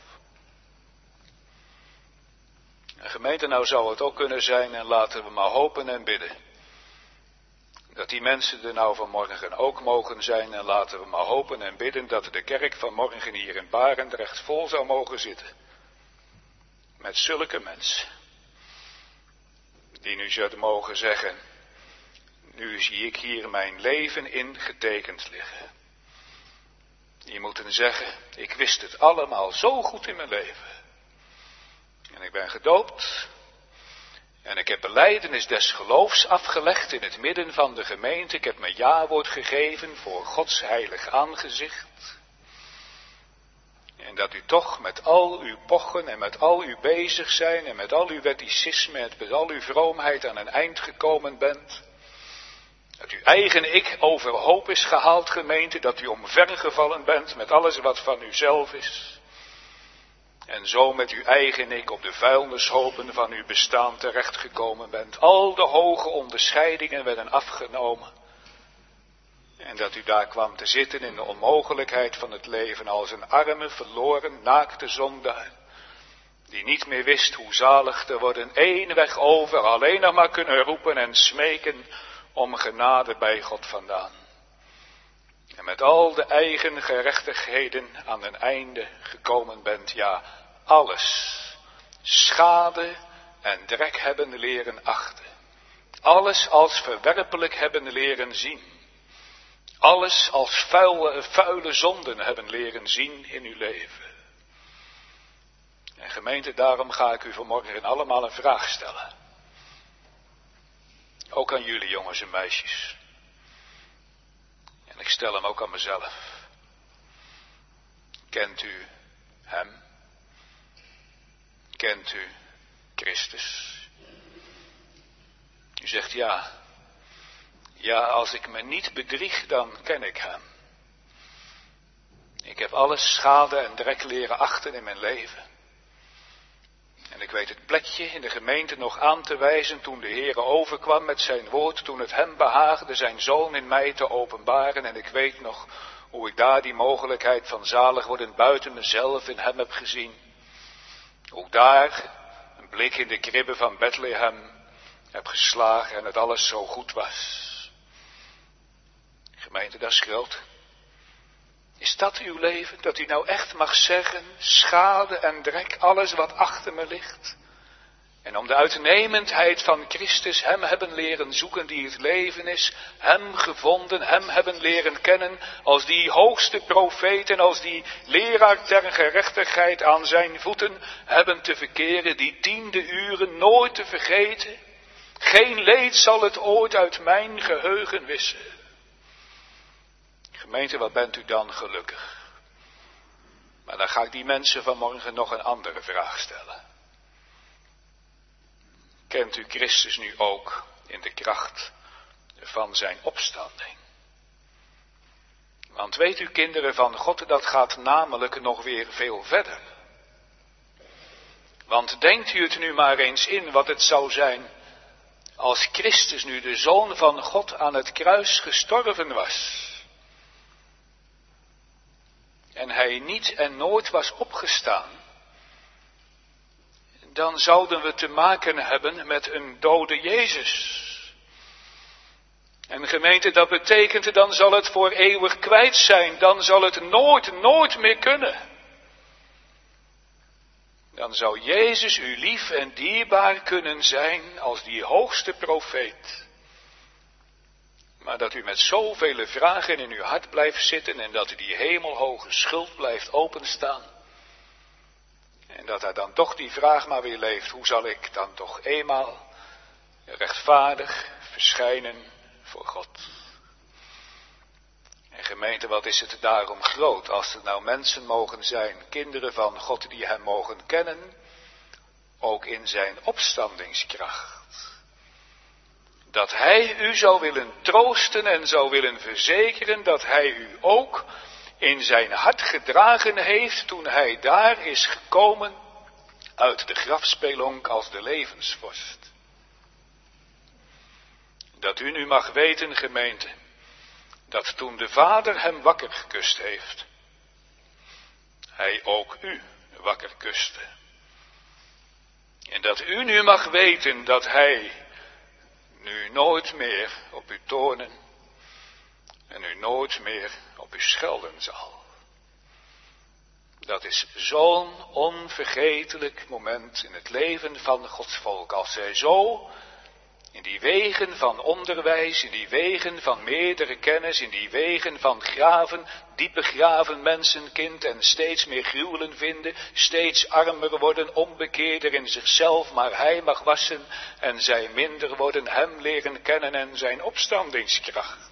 En gemeente, nou zou het ook kunnen zijn, en laten we maar hopen en bidden, dat die mensen er nou vanmorgen ook mogen zijn, en laten we maar hopen en bidden dat de kerk vanmorgen hier in Barendrecht vol zou mogen zitten. Met zulke mensen, die nu zouden mogen zeggen, nu zie ik hier mijn leven in getekend liggen. Die moeten zeggen, ik wist het allemaal zo goed in mijn leven. En ik ben gedoopt. En ik heb belijdenis des geloofs afgelegd in het midden van de gemeente. Ik heb mijn jawoord gegeven voor Gods heilig aangezicht. En dat u toch met al uw pochen en met al uw bezig zijn en met al uw wetticisme en met al uw vroomheid aan een eind gekomen bent. Dat uw eigen ik overhoop is gehaald, gemeente, dat u omvergevallen bent met alles wat van uzelf is. en zo met uw eigen ik op de vuilnishopen van uw bestaan terechtgekomen bent. Al de hoge onderscheidingen werden afgenomen. En dat u daar kwam te zitten in de onmogelijkheid van het leven als een arme, verloren, naakte zondaar, die niet meer wist hoe zalig te worden, één weg over, alleen nog maar kunnen roepen en smeken om genade bij God vandaan. En met al de eigen gerechtigheden aan een einde gekomen bent, ja, alles, schade en drek hebben leren achten. Alles als verwerpelijk hebben leren zien. Alles als vuile zonden hebben leren zien in uw leven. En gemeente, daarom ga ik u vanmorgen allemaal een vraag stellen. Ook aan jullie jongens en meisjes. En ik stel hem ook aan mezelf. Kent u hem? Kent u Christus? U zegt ja. Ja, als ik me niet bedrieg, dan ken ik hem. Ik heb alle schade en drek leren achten in mijn leven. En ik weet het plekje in de gemeente nog aan te wijzen toen de Heere overkwam met zijn woord, toen het hem behaagde zijn zoon in mij te openbaren. En ik weet nog hoe ik daar die mogelijkheid van zalig worden buiten mezelf in hem heb gezien. Hoe ik daar een blik in de kribben van Bethlehem heb geslagen en het alles zo goed was. Gemeente, dat is groot. Is dat uw leven? Dat u nou echt mag zeggen, schade en drek, alles wat achter me ligt. En om de uitnemendheid van Christus hem hebben leren zoeken die het leven is. Hem gevonden, hem hebben leren kennen als die hoogste profeet en als die leraar ter gerechtigheid aan zijn voeten hebben te verkeren. Die 10e uren nooit te vergeten. Geen leed zal het ooit uit mijn geheugen wissen. Gemeente, wat bent u dan gelukkig? Maar dan ga ik die mensen vanmorgen nog een andere vraag stellen. Kent u Christus nu ook in de kracht van zijn opstanding? Want weet u, kinderen van God, dat gaat namelijk nog weer veel verder. Want denkt u het nu maar eens in wat het zou zijn als Christus nu de Zoon van God aan het kruis gestorven was. En hij niet en nooit was opgestaan. Dan zouden we te maken hebben met een dode Jezus. En gemeente, dat betekent, dan zal het voor eeuwig kwijt zijn. Dan zal het nooit meer kunnen. Dan zou Jezus u lief en dierbaar kunnen zijn als die hoogste profeet. Maar dat u met zoveel vragen in uw hart blijft zitten en dat u die hemelhoge schuld blijft openstaan. En dat er dan toch die vraag maar weer leeft, hoe zal ik dan toch eenmaal rechtvaardig verschijnen voor God? En gemeente, wat is het daarom groot als er nou mensen mogen zijn, kinderen van God die hem mogen kennen, ook in zijn opstandingskracht. Dat hij u zou willen troosten en zou willen verzekeren dat hij u ook in zijn hart gedragen heeft toen hij daar is gekomen uit de grafspelonk als de levensvorst. Dat u nu mag weten, gemeente, dat toen de Vader hem wakker gekust heeft, hij ook u wakker kuste. En dat u nu mag weten dat hij nu nooit meer op u toornen en u nooit meer op u schelden zal. Dat is zo'n onvergetelijk moment in het leven van Gods volk, als zij zo in die wegen van onderwijs, in die wegen van meerdere kennis, in die wegen van graven, diep begraven mensenkind en steeds meer gruwelen vinden, steeds armer worden, onbekeerder in zichzelf, maar hij mag wassen en zij minder worden, hem leren kennen en zijn opstandingskracht.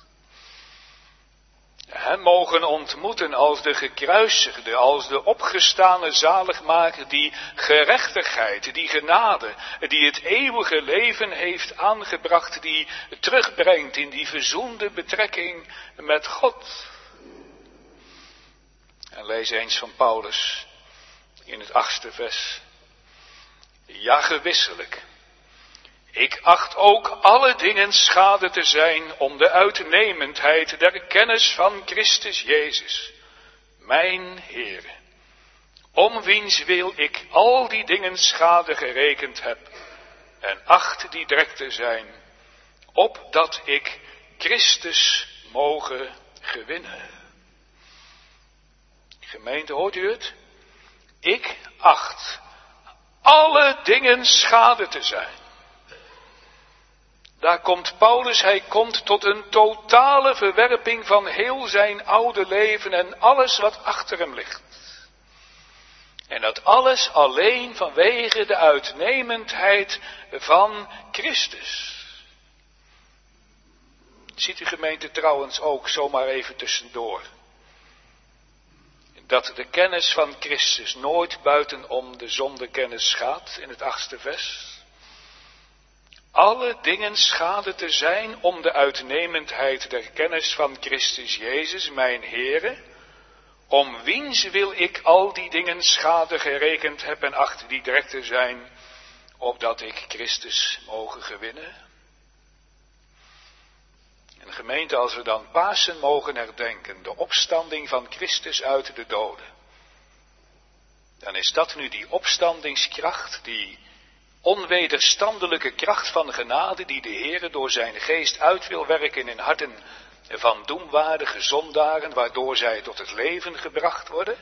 Hem mogen ontmoeten als de gekruisigde, als de opgestane zaligmaker, die gerechtigheid, die genade, die het eeuwige leven heeft aangebracht, die terugbrengt in die verzoende betrekking met God. En lees eens van Paulus in het 8e vers. Ja, gewisselijk. Ik acht ook alle dingen schade te zijn om de uitnemendheid der kennis van Christus Jezus, mijn Heere, om wiens wil ik al die dingen schade gerekend heb en acht die drek te zijn, opdat ik Christus moge gewinnen. Gemeente, hoort u het? Ik acht alle dingen schade te zijn. Daar komt Paulus, hij komt tot een totale verwerping van heel zijn oude leven en alles wat achter hem ligt. En dat alles alleen vanwege de uitnemendheid van Christus. Ziet u, gemeente, trouwens ook zomaar even tussendoor. Dat de kennis van Christus nooit buitenom de zondekennis gaat in het 8e vers. Alle dingen schade te zijn om de uitnemendheid der kennis van Christus Jezus, mijn Heere, om wiens wil ik al die dingen schade gerekend heb en acht die drek te zijn, opdat ik Christus moge gewinnen. En gemeente, als we dan Pasen mogen herdenken, de opstanding van Christus uit de doden, dan is dat nu die opstandingskracht, die onwederstandelijke kracht van genade die de Heere door zijn geest uit wil werken in harten van doemwaardige zondaren, waardoor zij tot het leven gebracht worden,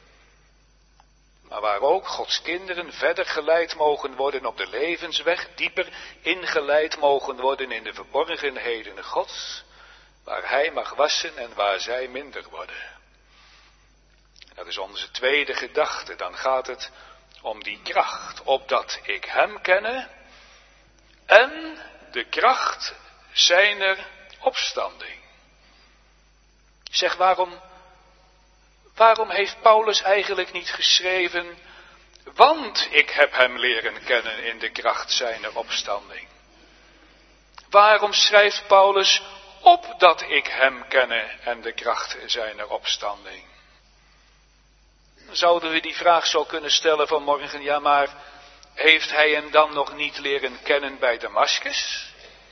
maar waar ook Gods kinderen verder geleid mogen worden op de levensweg, dieper ingeleid mogen worden in de verborgenheden Gods, waar Hij mag wassen en waar zij minder worden. En dat is onze tweede gedachte. Dan gaat het om die kracht, opdat ik Hem kenne en de kracht zijner opstanding. Zeg, waarom heeft Paulus eigenlijk niet geschreven, want ik heb Hem leren kennen in de kracht zijner opstanding? Waarom schrijft Paulus, opdat ik Hem kenne en de kracht zijner opstanding? Zouden we die vraag zo kunnen stellen vanmorgen, ja, maar heeft Hij hem dan nog niet leren kennen bij Damaskus?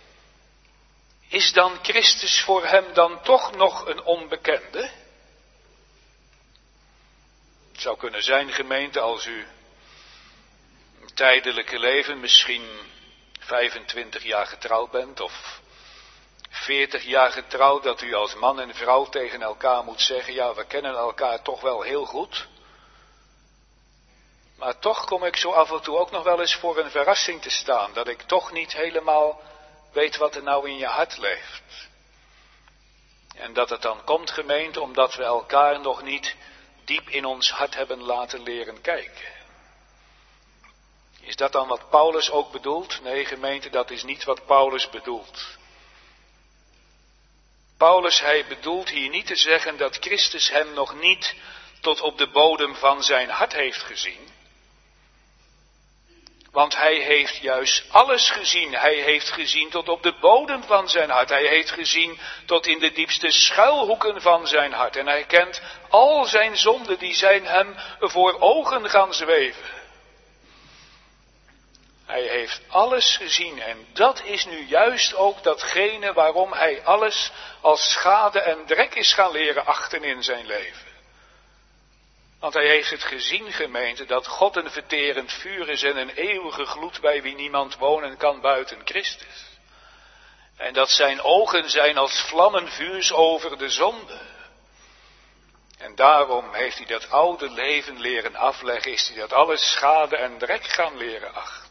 Is dan Christus voor hem dan toch nog een onbekende? Het zou kunnen zijn, gemeente, als u een tijdelijke leven, misschien 25 jaar getrouwd bent of 40 jaar getrouwd, dat u als man en vrouw tegen elkaar moet zeggen, ja, we kennen elkaar toch wel heel goed. Maar toch kom ik zo af en toe ook nog wel eens voor een verrassing te staan, dat ik toch niet helemaal weet wat er nou in je hart leeft. En dat het dan komt, gemeente, omdat we elkaar nog niet diep in ons hart hebben laten leren kijken. Is dat dan wat Paulus ook bedoelt? Nee, gemeente, dat is niet wat Paulus bedoelt. Paulus, hij bedoelt hier niet te zeggen dat Christus hem nog niet tot op de bodem van zijn hart heeft gezien. Want hij heeft juist alles gezien. Hij heeft gezien tot op de bodem van zijn hart. Hij heeft gezien tot in de diepste schuilhoeken van zijn hart. En hij kent al zijn zonden, die zijn hem voor ogen gaan zweven. Hij heeft alles gezien en dat is nu juist ook datgene waarom hij alles als schade en drek is gaan leren achten in zijn leven. Want hij heeft het gezien, gemeente, dat God een verterend vuur is en een eeuwige gloed bij wie niemand wonen kan buiten Christus. En dat zijn ogen zijn als vlammen vuurs over de zonde. En daarom heeft hij dat oude leven leren afleggen, is hij dat alles schade en drek gaan leren achten.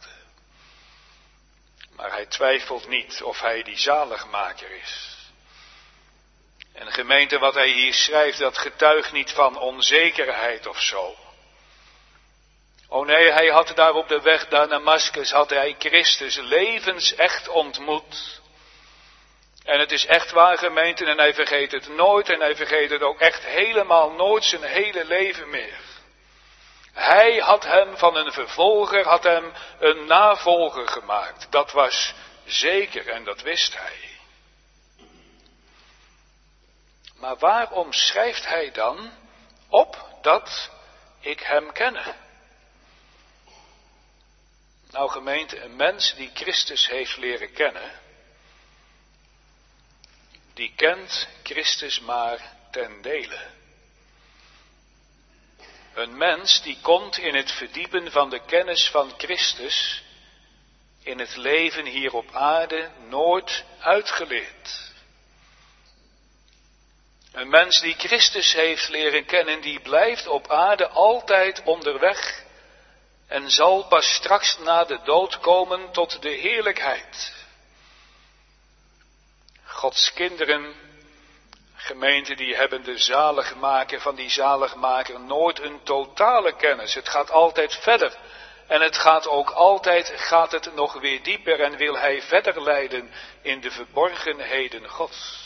Maar hij twijfelt niet of hij die zaligmaker is. En gemeente, wat hij hier schrijft, dat getuigt niet van onzekerheid of zo. Oh nee, hij had daar op de weg naar Damaskus, had hij Christus levensecht ontmoet. En het is echt waar, gemeente, en hij vergeet het nooit en hij vergeet het ook echt helemaal nooit zijn hele leven meer. Hij had hem van een vervolger, had hem een navolger gemaakt. Dat was zeker en dat wist hij. Maar waarom schrijft hij dan op dat ik hem kenne? Nou gemeente, een mens die Christus heeft leren kennen, die kent Christus maar ten dele. Een mens die komt in het verdiepen van de kennis van Christus in het leven hier op aarde nooit uitgeleerd. Een mens die Christus heeft leren kennen, die blijft op aarde altijd onderweg en zal pas straks na de dood komen tot de heerlijkheid. Gods kinderen, gemeente, die hebben de zaligmaker van die zaligmaker nooit een totale kennis. Het gaat altijd verder. En het gaat het nog weer dieper en wil hij verder leiden in de verborgenheden Gods.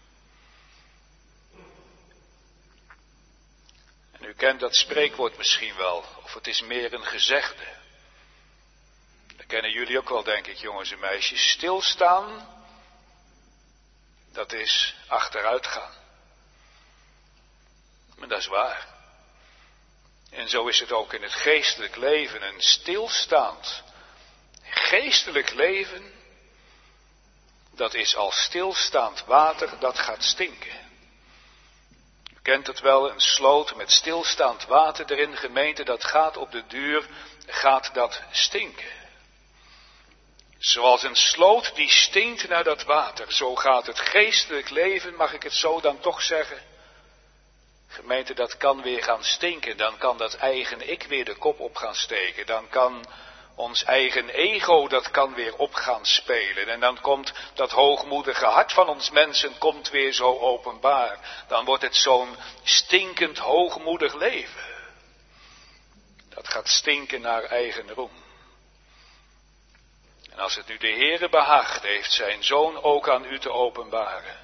En u kent dat spreekwoord misschien wel, of het is meer een gezegde. Dat kennen jullie ook wel, denk ik, jongens en meisjes. Stilstaan, dat is achteruit gaan. Maar dat is waar. En zo is het ook in het geestelijk leven. Een stilstaand geestelijk leven, dat is als stilstaand water dat gaat stinken. U kent het wel, een sloot met stilstaand water erin, gemeente, dat gaat op de duur, gaat dat stinken. Zoals een sloot die stinkt naar dat water, zo gaat het geestelijk leven, mag ik het zo dan toch zeggen. Gemeente, dat kan weer gaan stinken, dan kan dat eigen ik weer de kop op gaan steken, dan kan ons eigen ego, dat kan weer op gaan spelen. En dan komt dat hoogmoedige hart van ons mensen, komt weer zo openbaar. Dan wordt het zo'n stinkend hoogmoedig leven. Dat gaat stinken naar eigen roem. En als het nu de Heere behaagt, heeft zijn Zoon ook aan u te openbaren.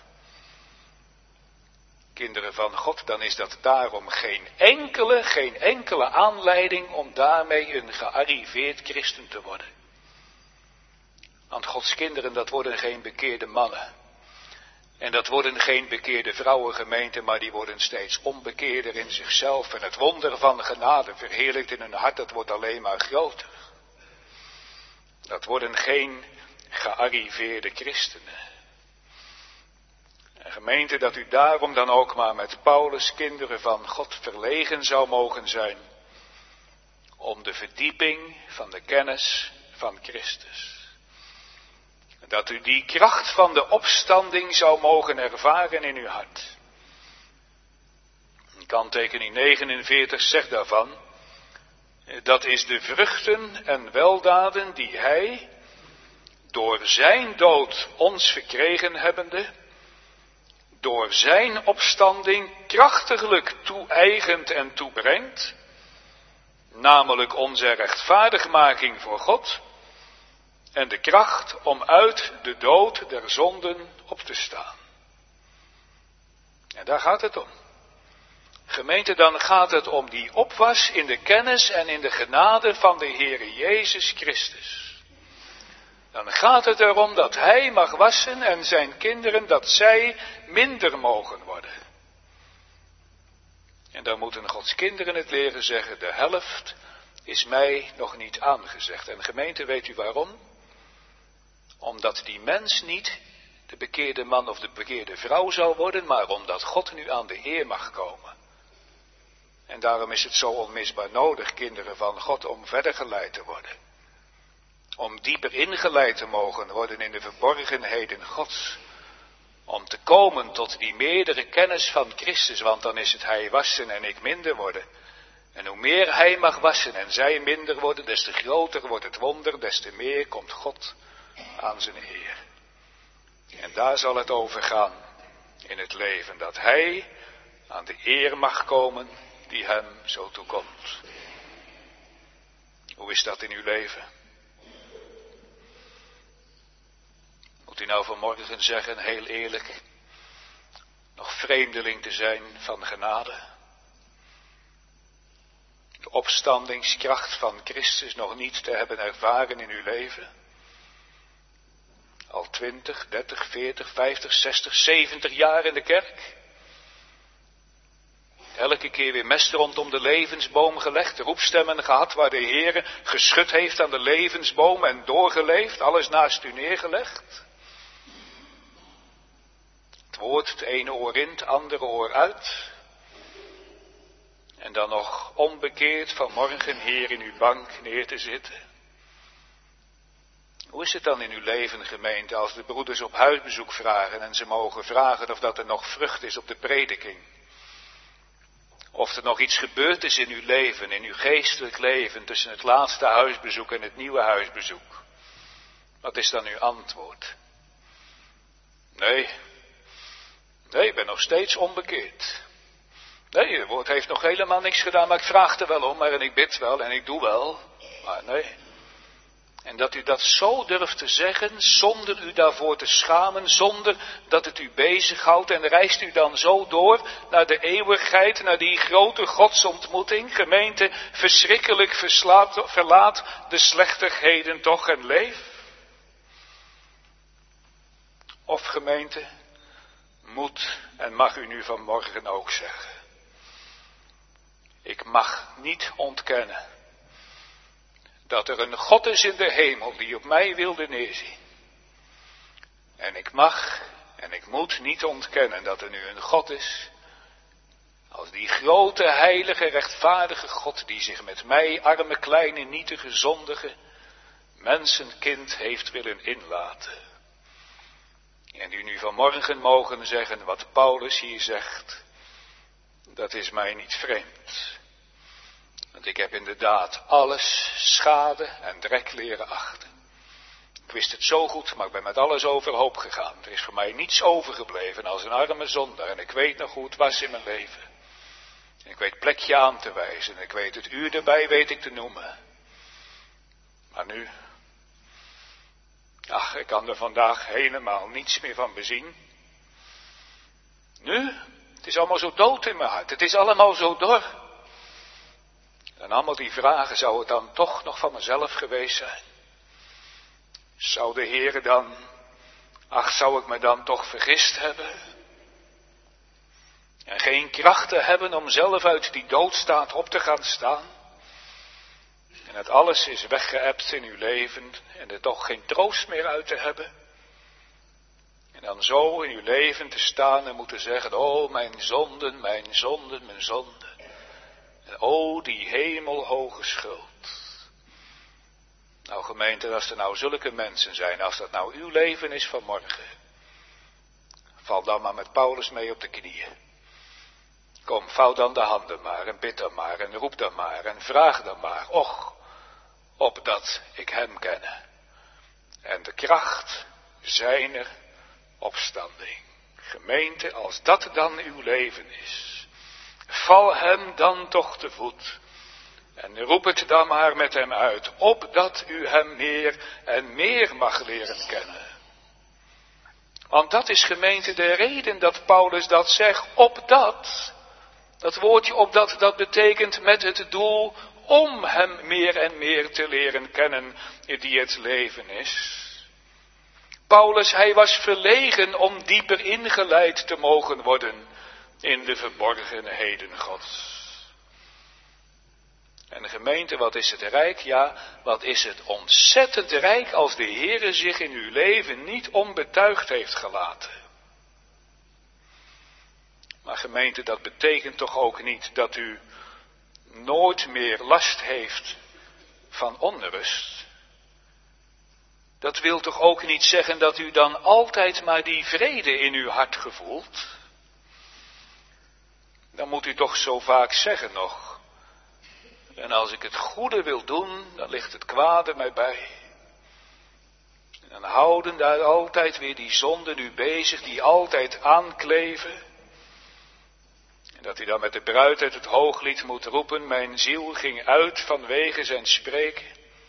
Kinderen van God, dan is dat daarom geen enkele aanleiding om daarmee een gearriveerd christen te worden. Want Gods kinderen, dat worden geen bekeerde mannen. En dat worden geen bekeerde vrouwengemeenten, maar die worden steeds onbekeerder in zichzelf. En het wonder van genade verheerlijkt in hun hart, dat wordt alleen maar groter. Dat worden geen gearriveerde christenen. En gemeente, dat u daarom dan ook maar met Paulus, kinderen van God, verlegen zou mogen zijn om de verdieping van de kennis van Christus. Dat u die kracht van de opstanding zou mogen ervaren in uw hart. Kanttekening 49 zegt daarvan, dat is de vruchten en weldaden die hij, door zijn dood ons verkregen hebbende, door zijn opstanding krachtiglijk toe-eigent en toebrengt, namelijk onze rechtvaardigmaking voor God en de kracht om uit de dood der zonden op te staan. En daar gaat het om. Gemeente, dan gaat het om die opwas in de kennis en in de genade van de Heere Jezus Christus. Dan gaat het erom dat hij mag wassen en zijn kinderen dat zij minder mogen worden. En dan moeten Gods kinderen het leren zeggen, de helft is mij nog niet aangezegd. En gemeente, weet u waarom? Omdat die mens niet de bekeerde man of de bekeerde vrouw zou worden, maar omdat God nu aan de eer mag komen. En daarom is het zo onmisbaar nodig, kinderen van God, om verder geleid te worden. Om dieper ingeleid te mogen worden in de verborgenheden Gods. Om te komen tot die meerdere kennis van Christus, want dan is het hij wassen en ik minder worden. En hoe meer hij mag wassen en zij minder worden, des te groter wordt het wonder, des te meer komt God aan zijn eer. En daar zal het over gaan in het leven, dat hij aan de eer mag komen die hem zo toekomt. Hoe is dat in uw leven? Moet u nou vanmorgen zeggen, heel eerlijk, nog vreemdeling te zijn van genade? De opstandingskracht van Christus nog niet te hebben ervaren in uw leven? Al 20, 30, 40, 50, 60, 70 jaar in de kerk? elke keer weer mest rondom de levensboom gelegd, roepstemmen gehad waar de Heere geschud heeft aan de levensboom en doorgeleefd, alles naast u neergelegd? Het woord het ene oor in, het andere oor uit. En dan nog onbekeerd vanmorgen hier in uw bank neer te zitten. Hoe is het dan in uw leven, gemeente, als de broeders op huisbezoek vragen en ze mogen vragen of dat er nog vrucht is op de prediking? Of er nog iets gebeurd is in uw leven, in uw geestelijk leven, tussen het laatste huisbezoek en het nieuwe huisbezoek? Wat is dan uw antwoord? Nee, ik ben nog steeds onbekeerd. Nee, het woord heeft nog helemaal niks gedaan, maar ik vraag er wel om, en ik bid wel en ik doe wel. Maar nee. En dat u dat zo durft te zeggen, zonder u daarvoor te schamen, zonder dat het u bezighoudt, en reist u dan zo door naar de eeuwigheid, naar die grote godsontmoeting? Gemeente, verschrikkelijk verlaat de slechtigheden toch en leef? Of gemeente, moet en mag u nu vanmorgen ook zeggen: ik mag niet ontkennen dat er een God is in de hemel die op mij wilde neerzien. En ik mag en ik moet niet ontkennen dat er nu een God is als die grote, heilige, rechtvaardige God die zich met mij, arme, kleine, nietige, zondige mensenkind heeft willen inlaten. En u nu vanmorgen mogen zeggen wat Paulus hier zegt, dat is mij niet vreemd. Want ik heb inderdaad alles schade en drek leren achten. Ik wist het zo goed, maar ik ben met alles overhoop gegaan. Er is voor mij niets overgebleven als een arme zondaar. En ik weet nog hoe het was in mijn leven. En ik weet plekje aan te wijzen. En ik weet het uur erbij weet ik te noemen. Maar nu, ach, ik kan er vandaag helemaal niets meer van bezien. Nu, het is allemaal zo dood in mijn hart. Het is allemaal zo dor. En allemaal die vragen, zou het dan toch nog van mezelf geweest zijn? Zou de Heere dan, ach, zou ik me dan toch vergist hebben? En geen krachten hebben om zelf uit die doodstaat op te gaan staan? En het alles is weggeëpt in uw leven en er toch geen troost meer uit te hebben? En dan zo in uw leven te staan en moeten zeggen: oh, mijn zonden, mijn zonden, mijn zonden. En o, die hemelhoge schuld. Nou gemeente, als er nou zulke mensen zijn, als dat nou uw leven is vanmorgen, val dan maar met Paulus mee op de knieën. Kom, vouw dan de handen maar en bid dan maar en roep dan maar en vraag dan maar. Och, opdat ik hem kenne. En de kracht zijner opstanding. Gemeente, als dat dan uw leven is, val hem dan toch te voet en roep het dan maar met hem uit, opdat u hem meer en meer mag leren kennen. Want dat is, gemeente, de reden dat Paulus dat zegt, opdat. Dat woordje opdat, dat betekent met het doel om hem meer en meer te leren kennen die het leven is. Paulus, hij was verlegen om dieper ingeleid te mogen worden in de verborgenheden Gods. En gemeente, wat is het rijk? Ja, wat is het ontzettend rijk als de Heere zich in uw leven niet onbetuigd heeft gelaten. Maar gemeente, dat betekent toch ook niet dat u nooit meer last heeft van onrust. Dat wil toch ook niet zeggen dat u dan altijd maar die vrede in uw hart gevoelt? Dan moet u toch zo vaak zeggen nog: en als ik het goede wil doen, dan ligt het kwade mij bij. En dan houden daar altijd weer die zonden u bezig, die altijd aankleven. En dat u dan met de bruid uit het hooglied moet roepen: mijn ziel ging uit vanwege zijn spreken.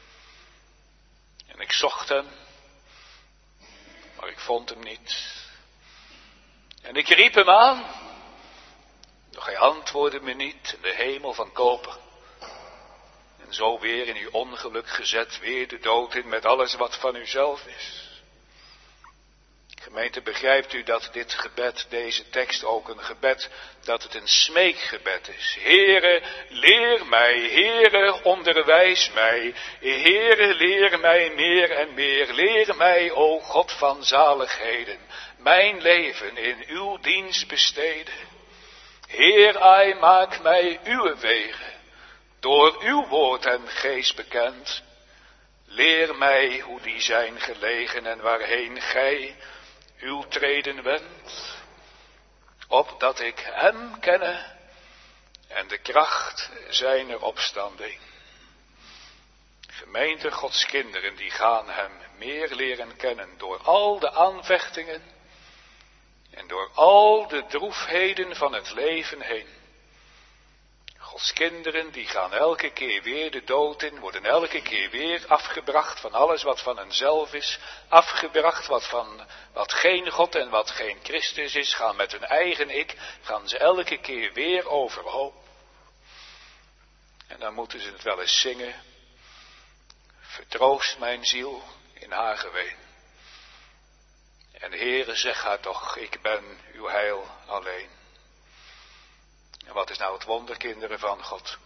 En ik zocht hem, maar ik vond hem niet. En ik riep hem aan, doch hij antwoordde me niet, in de hemel van koper. En zo weer in uw ongeluk gezet, weer de dood in met alles wat van uzelf is. Gemeente, begrijpt u dat dit gebed, deze tekst ook een gebed, dat het een smeekgebed is. Heere, leer mij, Heere, onderwijs mij, Heere, leer mij meer en meer. Leer mij, o God van zaligheden, mijn leven in uw dienst besteden. Heer, ai, maak mij uw wegen, door uw woord en geest bekend. Leer mij hoe die zijn gelegen en waarheen gij uw treden wendt, opdat ik hem kenne en de kracht zijner opstanding. Gemeente Gods kinderen, die gaan hem meer leren kennen door al de aanvechtingen en door al de droefheden van het leven heen. Gods kinderen, die gaan elke keer weer de dood in, worden elke keer weer afgebracht van alles wat van henzelf is, afgebracht wat geen God en wat geen Christus is, gaan met hun eigen ik, gaan ze elke keer weer overhoop. En dan moeten ze het wel eens zingen. Vertroost mijn ziel in haar geween. En Heere, zeg haar toch, ik ben uw heil alleen. En wat is nou het wonder, kinderen van God?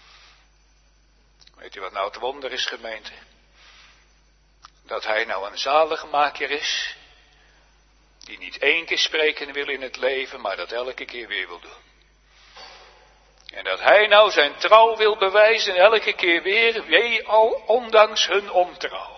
Weet u wat nou het wonder is, gemeente? Dat hij nou een zaligmaker is, die niet één keer spreken wil in het leven, maar dat elke keer weer wil doen. En dat hij nou zijn trouw wil bewijzen elke keer weer, wee al ondanks hun ontrouw.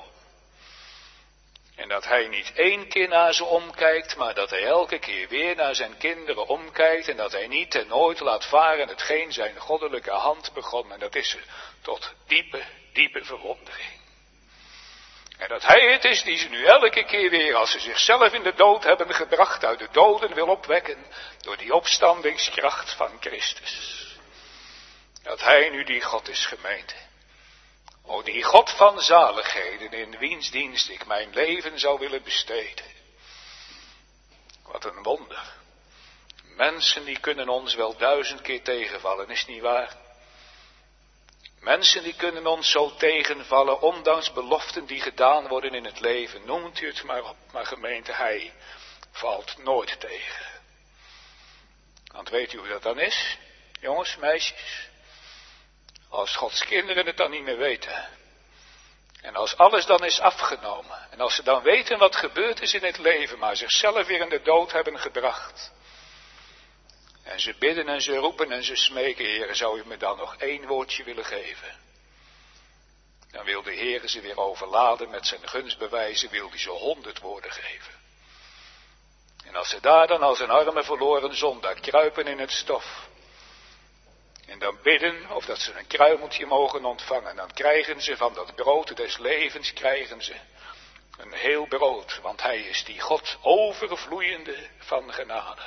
En dat hij niet één keer naar ze omkijkt, maar dat hij elke keer weer naar zijn kinderen omkijkt. En dat hij niet en nooit laat varen hetgeen zijn goddelijke hand begon. En dat is er tot diepe, diepe verwondering. En dat hij het is die ze nu elke keer weer, als ze zichzelf in de dood hebben gebracht, uit de doden wil opwekken. Door die opstandingskracht van Christus. Dat hij nu die God is, gemeente. O, die God van zaligheden, in wiens dienst ik mijn leven zou willen besteden. Wat een wonder. Mensen die kunnen ons wel 1000 keer tegenvallen, is niet waar? Mensen die kunnen ons zo tegenvallen, ondanks beloften die gedaan worden in het leven. Noemt u het maar op, maar gemeente, hij valt nooit tegen. Want weet u hoe dat dan is, jongens, meisjes? Als Gods kinderen het dan niet meer weten. En als alles dan is afgenomen. En als ze dan weten wat gebeurd is in het leven. Maar zichzelf weer in de dood hebben gebracht. En ze bidden en ze roepen en ze smeken. Heer, zou u me dan nog 1 woordje willen geven? Dan wil de Heer ze weer overladen met zijn gunstbewijzen. Wil hij ze 100 woorden geven. En als ze daar dan als een arme verloren zondaar kruipen in het stof. En dan bidden of dat ze een kruimeltje mogen ontvangen. Dan krijgen ze van dat brood des levens, krijgen ze een heel brood. Want hij is die God overvloeiende van genade.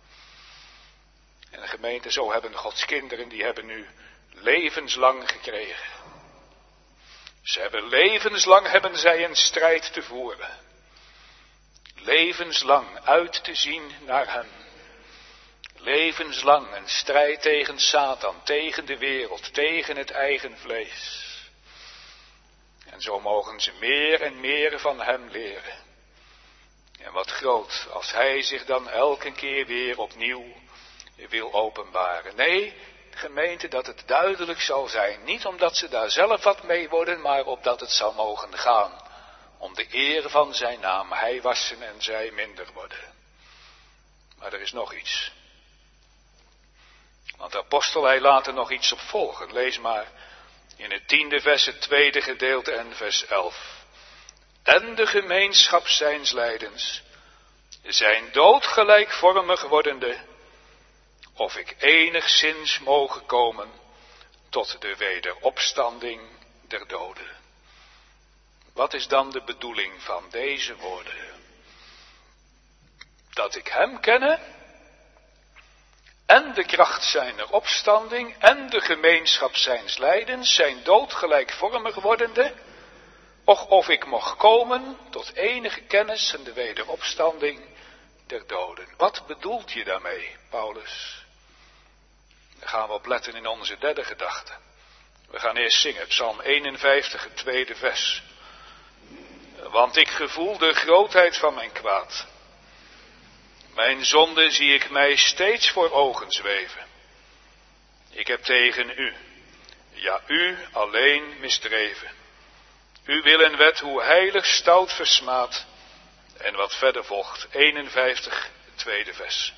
En de gemeente, zo hebben Gods kinderen, die hebben nu levenslang gekregen. Ze hebben levenslang, hebben zij een strijd te voeren. Levenslang uit te zien naar hem. Levenslang een strijd tegen Satan, tegen de wereld, tegen het eigen vlees. En zo mogen ze meer en meer van hem leren. En wat groot, als hij zich dan elke keer weer opnieuw wil openbaren. Nee, gemeente, dat het duidelijk zal zijn. Niet omdat ze daar zelf wat mee worden, maar opdat het zal mogen gaan. Om de eer van zijn naam, hij wassen en zij minder worden. Maar er is nog iets. Want de apostel, hij laat er nog iets op volgen. Lees maar in het 10e vers, het 2e gedeelte en vers 11. En de gemeenschap zijns lijdens, zijn doodgelijkvormig wordende, of ik enigszins mogen komen tot de wederopstanding der doden. Wat is dan de bedoeling van deze woorden? Dat ik hem kenne en de kracht zijner opstanding en de gemeenschap zijns lijdens, zijn doodgelijkvormig wordende, of ik mocht komen tot enige kennis en de wederopstanding der doden. Wat bedoelt je daarmee, Paulus? Daar gaan we op letten in onze derde gedachte. We gaan eerst zingen, Psalm 51, het 2e vers. Want ik gevoel de grootheid van mijn kwaad Mijn zonde zie ik mij steeds voor ogen zweven. Ik heb tegen u, ja u alleen misdreven. Uw wil en wet hoe heilig stout versmaad. En wat verder volgt, 51, het tweede vers.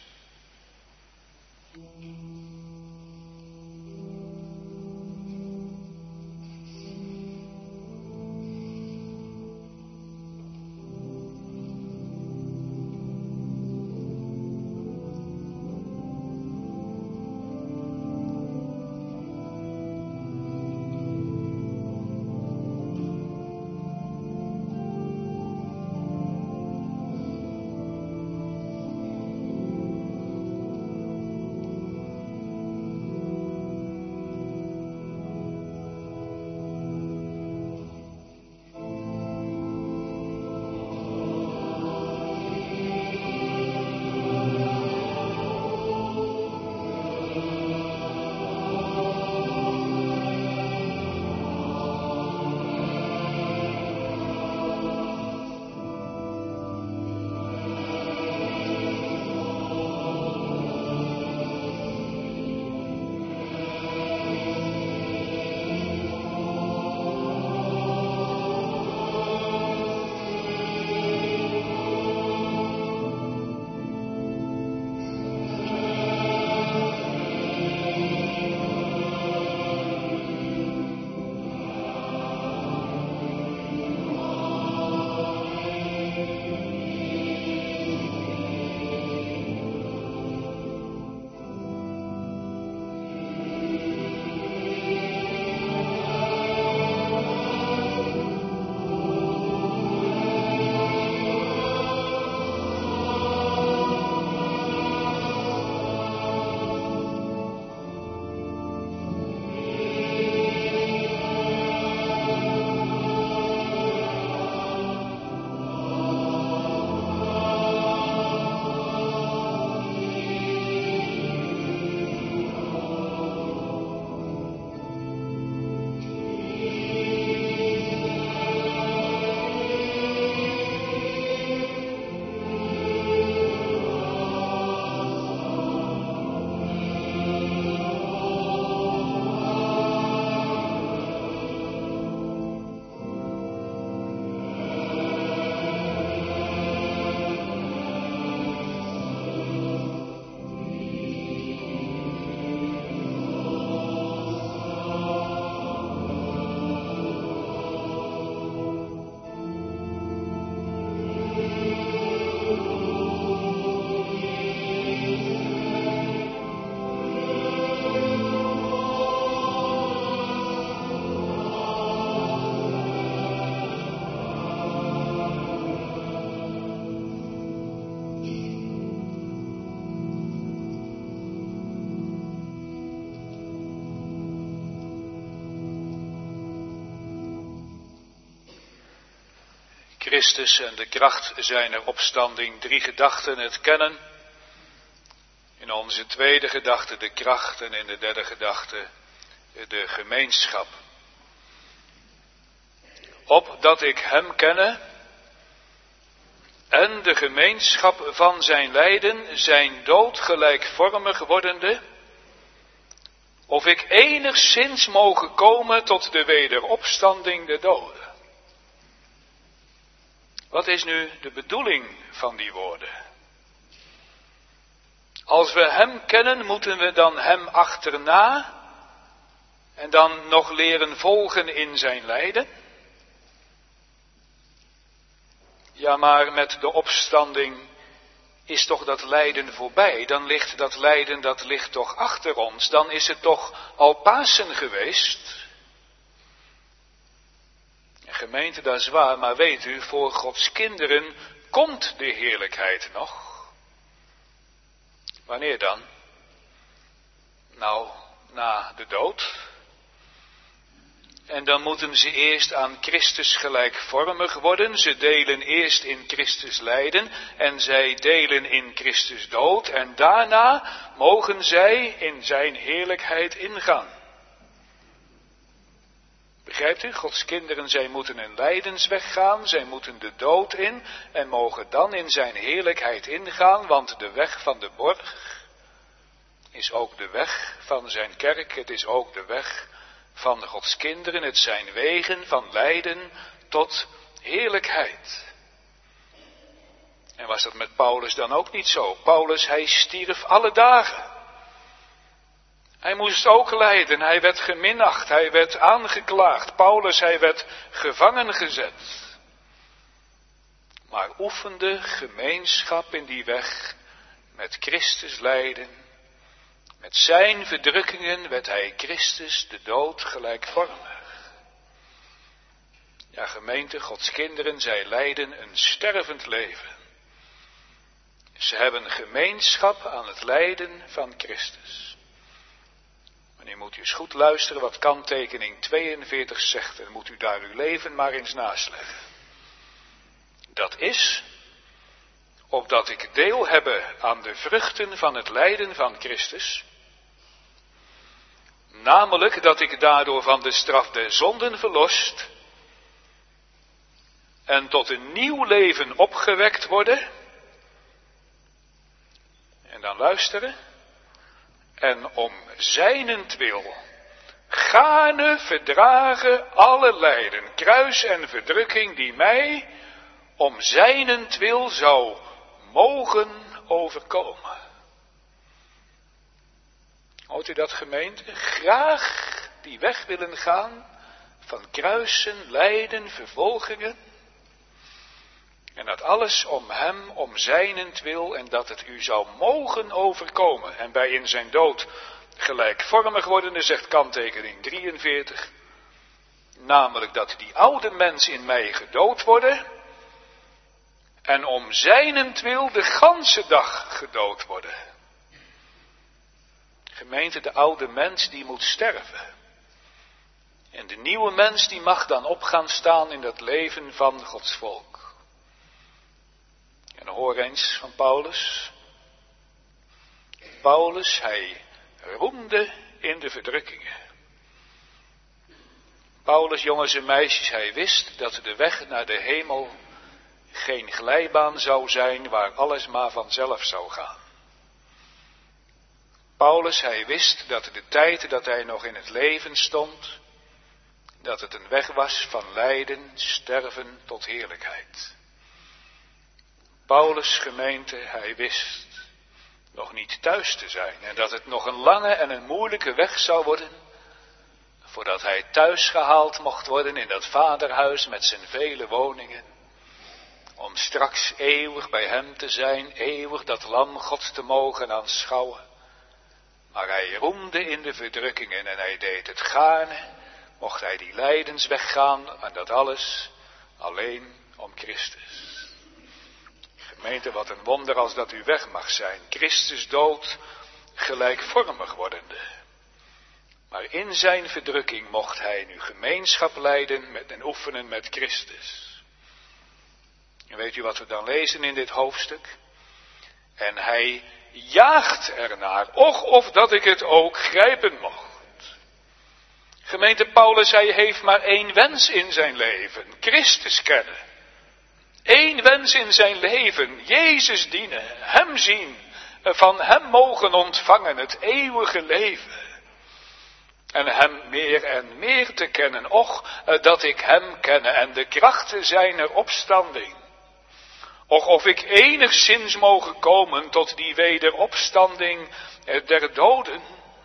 Christus en de kracht zijner opstanding, 3 gedachten het kennen. In onze tweede gedachte de kracht en in de derde gedachte de gemeenschap. Opdat ik hem kenne en de gemeenschap van zijn lijden, zijn dood gelijkvormig wordende, of ik enigszins mogen komen tot de wederopstanding der doden. Wat is nu de bedoeling van die woorden? Als we hem kennen, moeten we dan hem achterna en dan nog leren volgen in zijn lijden? Ja, maar met de opstanding is toch dat lijden voorbij. Dan ligt dat lijden, dat ligt toch achter ons. Dan is het toch al Pasen geweest. Gemeente, dat is waar, maar weet u, voor Gods kinderen komt de heerlijkheid nog. Wanneer dan? Nou, na de dood. En dan moeten ze eerst aan Christus gelijkvormig worden. Ze delen eerst in Christus lijden en zij delen in Christus dood. En daarna mogen zij in zijn heerlijkheid ingaan. Begrijpt u? Gods kinderen, zij moeten een lijdensweg gaan, zij moeten de dood in en mogen dan in zijn heerlijkheid ingaan, want de weg van de borg is ook de weg van zijn kerk, het is ook de weg van Gods kinderen, het zijn wegen van lijden tot heerlijkheid. En was dat met Paulus dan ook niet zo? Paulus, hij stierf alle dagen. Hij moest ook lijden, hij werd geminacht, hij werd aangeklaagd. Paulus, hij werd gevangen gezet. Maar oefende gemeenschap in die weg met Christus lijden. Met zijn verdrukkingen werd hij Christus de dood gelijkvormig. Ja, gemeente, Gods kinderen, zij leiden een stervend leven. Ze hebben gemeenschap aan het lijden van Christus. En u moet eens goed luisteren wat kanttekening 42 zegt. En moet u daar uw leven maar eens naast leggen. Dat is, opdat ik deel heb aan de vruchten van het lijden van Christus. Namelijk dat ik daardoor van de straf der zonden verlost. En tot een nieuw leven opgewekt worden. En dan luisteren. En om zijnentwil gaarne verdragen alle lijden, kruis en verdrukking die mij om zijnentwil zou mogen overkomen. Hoort u dat, gemeente? Graag die weg willen gaan van kruisen, lijden, vervolgingen. En dat alles om hem, om zijnentwil, en dat het u zou mogen overkomen. En bij in zijn dood gelijkvormig worden, zegt kanttekening 43. Namelijk dat die oude mens in mij gedood worden. En om zijnentwil de ganse dag gedood worden. Gemeente, de oude mens die moet sterven. En de nieuwe mens die mag dan op gaan staan in dat leven van Gods volk. En hoor eens van Paulus. Paulus, hij roemde in de verdrukkingen. Paulus, jongens en meisjes, hij wist dat de weg naar de hemel geen glijbaan zou zijn waar alles maar vanzelf zou gaan. Paulus, hij wist dat de tijd dat hij nog in het leven stond, dat het een weg was van lijden, sterven tot heerlijkheid. Paulus, gemeente, hij wist nog niet thuis te zijn en dat het nog een lange en een moeilijke weg zou worden, voordat hij thuis gehaald mocht worden in dat vaderhuis met zijn vele woningen, om straks eeuwig bij hem te zijn, eeuwig dat lam Gods te mogen aanschouwen. Maar hij roemde in de verdrukkingen en hij deed het gaarne, mocht hij die lijdensweg gaan en dat alles alleen om Christus. Gemeente, wat een wonder als dat u weg mag zijn. Christus dood gelijkvormig wordende. Maar in zijn verdrukking mocht hij nu gemeenschap leiden en oefenen met Christus. En weet u wat we dan lezen in dit hoofdstuk? En hij jaagt ernaar, och of dat ik het ook grijpen mocht. Gemeente, Paulus, hij heeft maar één wens in zijn leven. Christus kennen. Eén wens in zijn leven, Jezus dienen, hem zien, van hem mogen ontvangen het eeuwige leven. En hem meer en meer te kennen, och, dat ik hem kenne en de krachten zijner opstanding. Och, of ik enigszins mogen komen tot die wederopstanding der doden.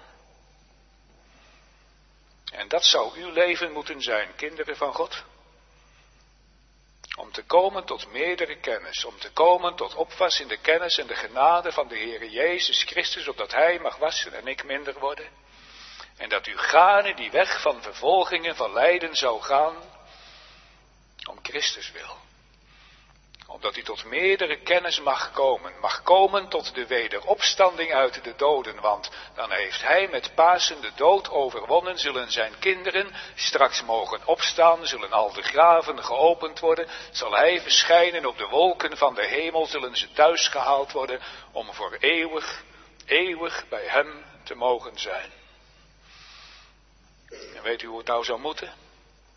En dat zou uw leven moeten zijn, kinderen van God. Om te komen tot meerdere kennis, om te komen tot opwas in de kennis en de genade van de Heere Jezus Christus, opdat Hij mag wassen en ik minder worden. En dat u gaarne die weg van vervolgingen, van lijden zou gaan, om Christus wil. Opdat u tot meerdere kennis mag komen tot de wederopstanding uit de doden, want dan heeft Hij met Pasen de dood overwonnen, zullen zijn kinderen straks mogen opstaan, zullen al de graven geopend worden, zal Hij verschijnen op de wolken van de hemel, zullen ze thuis gehaald worden, om voor eeuwig bij Hem te mogen zijn. En weet u hoe het nou zou moeten?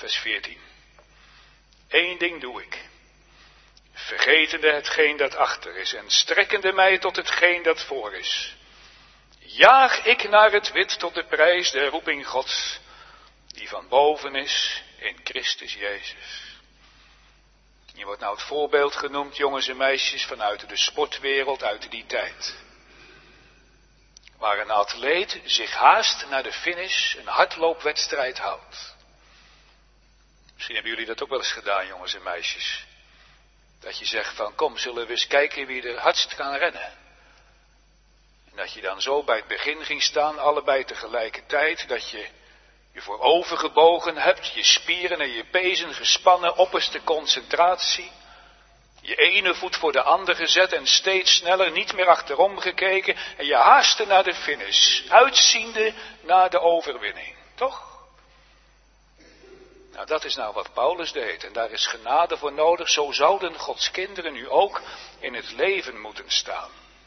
Vers 14. 1 ding doe ik. Vergetende hetgeen dat achter is en strekkende mij tot hetgeen dat voor is. Jaag ik naar het wit tot de prijs der roeping Gods, die van boven is in Christus Jezus. Je wordt nou het voorbeeld genoemd, jongens en meisjes, vanuit de sportwereld uit die tijd. Waar een atleet zich haast naar de finish een hardloopwedstrijd houdt. Misschien hebben jullie dat ook wel eens gedaan, jongens en meisjes. Dat je zegt van kom, zullen we eens kijken wie er hardst kan rennen. En dat je dan zo bij het begin ging staan, allebei tegelijkertijd, dat je je voorover gebogen hebt, je spieren en je pezen gespannen, opperste concentratie. Je ene voet voor de andere gezet en steeds sneller, niet meer achterom gekeken. En je haastte naar de finish, uitziende naar de overwinning. Toch? Nou, dat is nou wat Paulus deed. En daar is genade voor nodig. Zo zouden Gods kinderen nu ook in het leven moeten staan.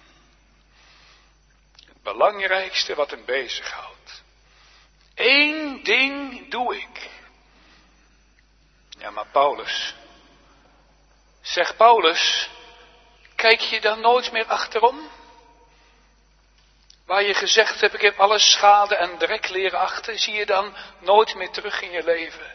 Het belangrijkste wat hem bezighoudt. 1 ding doe ik. Ja, maar Paulus. Zegt Paulus, kijk je dan nooit meer achterom? Waar je gezegd hebt, ik heb alle schade en drek leren achter, zie je dan nooit meer terug in je leven?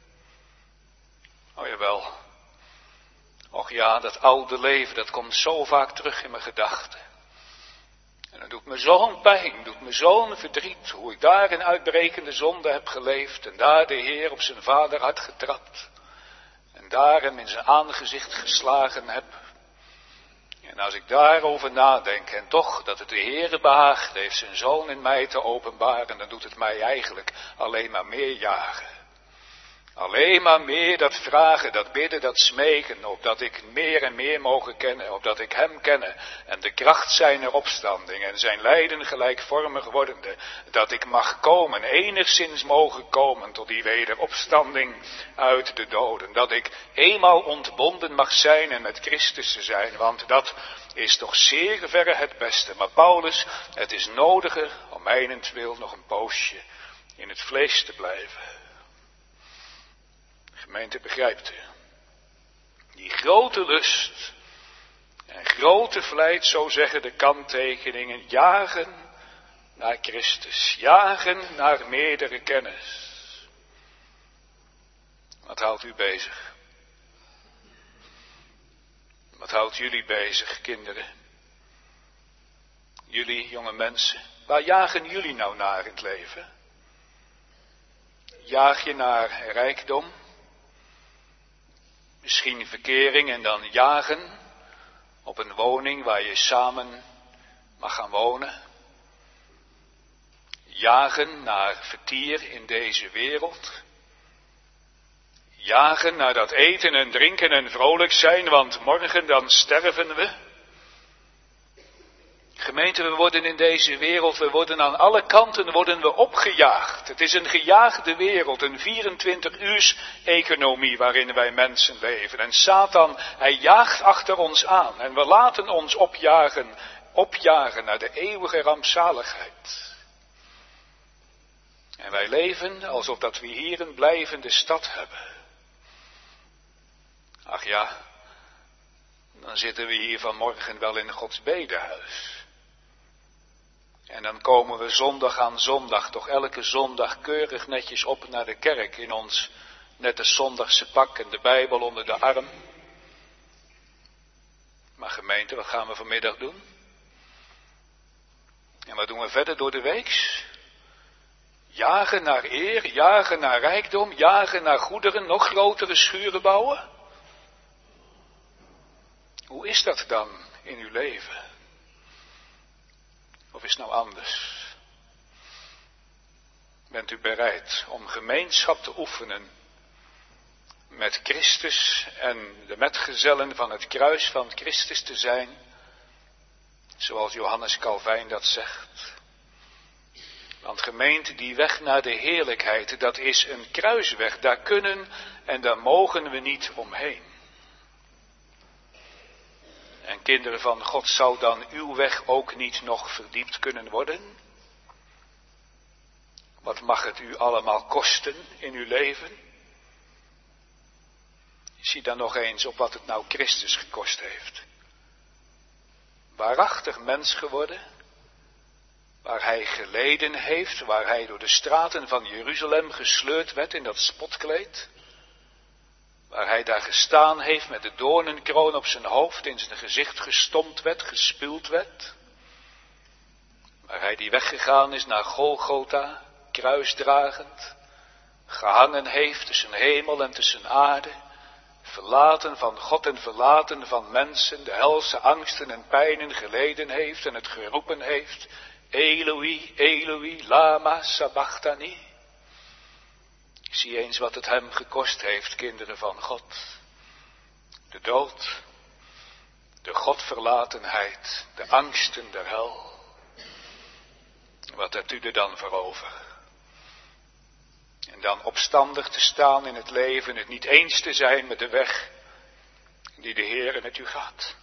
Oh jawel. Och ja, dat oude leven, dat komt zo vaak terug in mijn gedachten. En dat doet me zo'n pijn, doet me zo'n verdriet, hoe ik daar in uitbrekende zonde heb geleefd en daar de Heer op zijn vader had getrapt. En daar hem in zijn aangezicht geslagen heb. En als ik daarover nadenk en toch dat het de Heere behaagd heeft zijn zoon in mij te openbaren, dan doet het mij eigenlijk alleen maar meer jagen. Alleen maar meer dat vragen, dat bidden, dat smeken, opdat ik meer en meer mogen kennen, opdat ik hem kennen en de kracht zijner opstanding en zijn lijden gelijkvormig wordende, dat ik mag komen, enigszins mogen komen tot die wederopstanding uit de doden, dat ik eenmaal ontbonden mag zijn en met Christus te zijn, want dat is toch zeer verre het beste. Maar Paulus, het is nodiger om mijnentwil nog een poosje in het vlees te blijven. Gemeente, begrijpt u? Die grote lust en grote vlijt, zo zeggen de kanttekeningen, jagen naar Christus, jagen naar meerdere kennis. Wat houdt u bezig? Wat houdt jullie bezig, kinderen? Jullie, jonge mensen, waar jagen jullie nou naar in het leven? Jaag je naar rijkdom? Misschien verkering en dan jagen op een woning waar je samen mag gaan wonen. Jagen naar vertier in deze wereld. Jagen naar dat eten en drinken en vrolijk zijn, want morgen dan sterven we. Gemeente, we worden in deze wereld, we worden aan alle kanten opgejaagd. Het is een gejaagde wereld, een 24-uurs economie waarin wij mensen leven. En Satan, hij jaagt achter ons aan en we laten ons opjagen naar de eeuwige rampzaligheid. En wij leven alsof dat we hier een blijvende stad hebben. Ach ja, dan zitten we hier vanmorgen wel in Gods bedehuis. En dan komen we zondag aan zondag, toch elke zondag keurig netjes op naar de kerk in ons nette zondagse pak en de Bijbel onder de arm. Maar gemeente, wat gaan we vanmiddag doen? En wat doen we verder door de weeks? Jagen naar eer, jagen naar rijkdom, jagen naar goederen, nog grotere schuren bouwen? Hoe is dat dan in uw leven? Of is het nou anders? Bent u bereid om gemeenschap te oefenen met Christus en de metgezellen van het kruis van Christus te zijn, zoals Johannes Calvijn dat zegt? Want gemeente, die weg naar de heerlijkheid, dat is een kruisweg, daar kunnen en daar mogen we niet omheen. En kinderen van God, zou dan uw weg ook niet nog verdiept kunnen worden? Wat mag het u allemaal kosten in uw leven? Zie dan nog eens op wat het nou Christus gekost heeft. Waarachtig mens geworden, waar hij geleden heeft, waar hij door de straten van Jeruzalem gesleurd werd in dat spotkleed, waar hij daar gestaan heeft met de doornenkroon op zijn hoofd, in zijn gezicht gestompt werd, gespuwd werd, waar hij die weggegaan is naar Golgotha, kruisdragend, gehangen heeft tussen hemel en tussen aarde, verlaten van God en verlaten van mensen, de helse angsten en pijnen geleden heeft en het geroepen heeft, Eloi, Eloi, lama sabachthani. Zie eens wat het hem gekost heeft, kinderen van God. De dood, de Godverlatenheid, de angsten der hel. Wat hebt u er dan voor over? En dan opstandig te staan in het leven, het niet eens te zijn met de weg die de Heer met u gaat.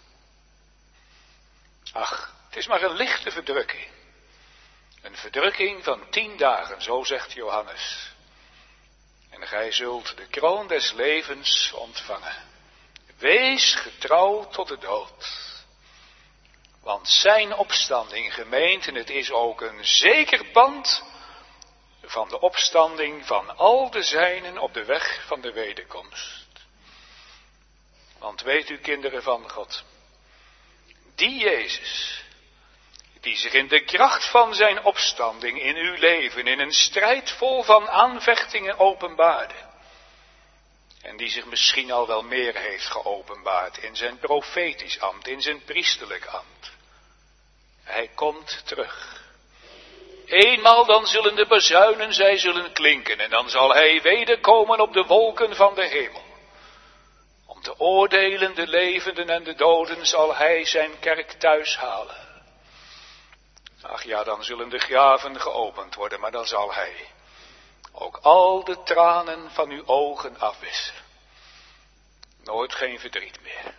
Ach, het is maar een lichte verdrukking. Een verdrukking van 10 dagen, zo zegt Johannes. En gij zult de kroon des levens ontvangen. Wees getrouw tot de dood. Want zijn opstanding, gemeente, het is ook een zeker pand van de opstanding van al de zijnen op de weg van de wederkomst. Want weet u, kinderen van God, die Jezus, die zich in de kracht van zijn opstanding in uw leven, in een strijd vol van aanvechtingen openbaarde, en die zich misschien al wel meer heeft geopenbaard in zijn profetisch ambt, in zijn priesterlijk ambt. Hij komt terug. Eenmaal dan zullen de bazuinen, zij zullen klinken, en dan zal hij wederkomen op de wolken van de hemel. Om te oordelen de levenden en de doden zal hij zijn kerk thuis halen. Ach ja, dan zullen de graven geopend worden, maar dan zal hij ook al de tranen van uw ogen afwissen. Nooit geen verdriet meer.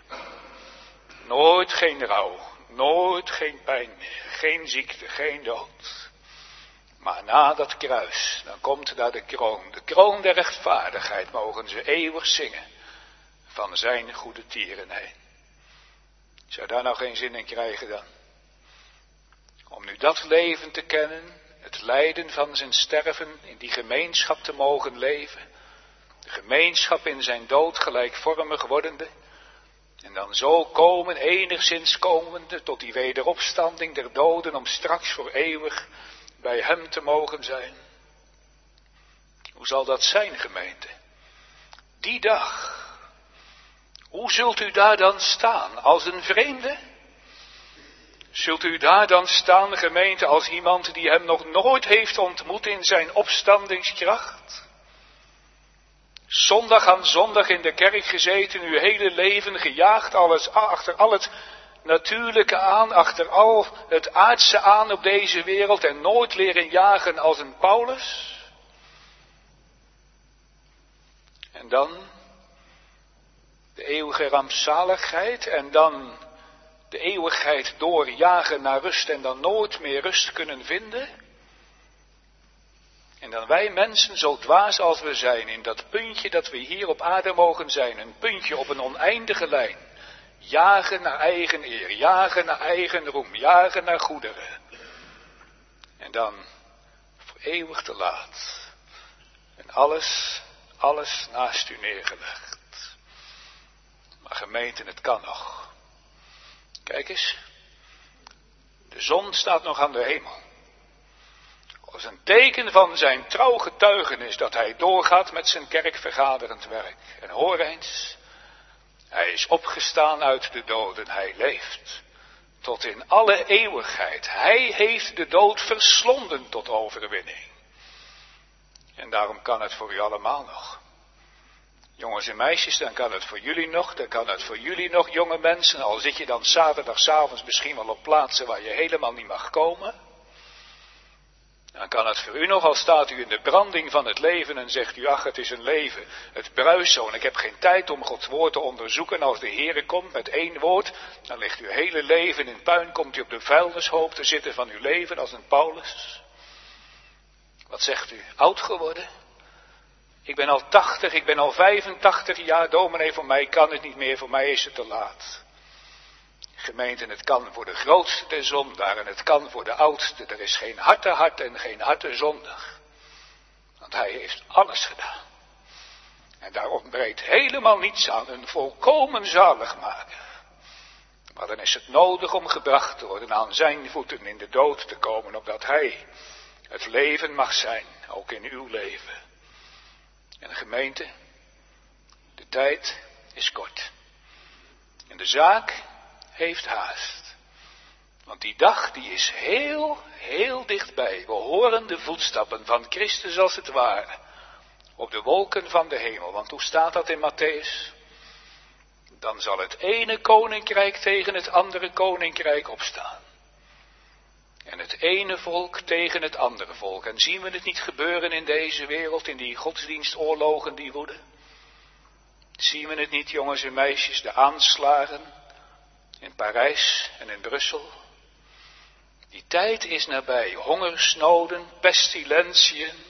Nooit geen rouw. Nooit geen pijn meer. Geen ziekte, geen dood. Maar na dat kruis, dan komt daar de kroon der rechtvaardigheid, mogen ze eeuwig zingen van zijn goede tierenheid. Zou daar nou geen zin in krijgen dan? Om nu dat leven te kennen, het lijden van zijn sterven, in die gemeenschap te mogen leven, de gemeenschap in zijn dood gelijkvormig wordende, en dan zo komen, enigszins komende, tot die wederopstanding der doden, om straks voor eeuwig bij hem te mogen zijn. Hoe zal dat zijn, gemeente? Die dag. Hoe zult u daar dan staan? Als een vreemde? Zult u daar dan staan, gemeente, als iemand die hem nog nooit heeft ontmoet in zijn opstandingskracht? Zondag aan zondag in de kerk gezeten, uw hele leven gejaagd, achter al het natuurlijke aan, achter al het aardse aan op deze wereld en nooit leren jagen als een Paulus? En dan de eeuwige rampzaligheid en dan de eeuwigheid doorjagen naar rust en dan nooit meer rust kunnen vinden? En dan wij mensen, zo dwaas als we zijn, in dat puntje dat we hier op aarde mogen zijn, een puntje op een oneindige lijn, jagen naar eigen eer, jagen naar eigen roem, jagen naar goederen. En dan voor eeuwig te laat. En alles naast u neergelegd. Maar gemeente, het kan nog. Kijk eens, de zon staat nog aan de hemel. Als een teken van zijn trouw getuigenis dat hij doorgaat met zijn kerkvergaderend werk. En hoor eens, hij is opgestaan uit de doden, hij leeft tot in alle eeuwigheid. Hij heeft de dood verslonden tot overwinning. En daarom kan het voor u allemaal nog. Jongens en meisjes, dan kan het voor jullie nog, dan kan het voor jullie nog, jonge mensen. Al zit je dan zaterdagavond misschien wel op plaatsen waar je helemaal niet mag komen. Dan kan het voor u nog, al staat u in de branding van het leven en zegt u, ach, het is een leven, het bruist zo en ik heb geen tijd om Gods woord te onderzoeken. Als de Heere komt met 1 woord, dan ligt uw hele leven in puin, komt u op de vuilnishoop te zitten van uw leven als een Paulus. Wat zegt u, oud geworden? Ik ben al 80, ik ben al 85 jaar dominee, voor mij kan het niet meer, voor mij is het te laat. Gemeente, het kan voor de grootste der zondaren, het kan voor de oudste. Er is geen harte en geen harte zondig. Want hij heeft alles gedaan. En daar ontbreekt helemaal niets aan, een volkomen zaligmaker. Maar dan is het nodig om gebracht te worden aan zijn voeten in de dood te komen, opdat hij het leven mag zijn, ook in uw leven. En gemeente, de tijd is kort. En de zaak heeft haast. Want die dag die is heel dichtbij. We horen de voetstappen van Christus als het ware op de wolken van de hemel. Want hoe staat dat in Matthäus? Dan zal het ene koninkrijk tegen het andere koninkrijk opstaan. En het ene volk tegen het andere volk. En zien we het niet gebeuren in deze wereld, in die godsdienstoorlogen die woeden? Zien we het niet, jongens en meisjes, de aanslagen in Parijs en in Brussel? Die tijd is nabij, hongersnoden, pestilentiën.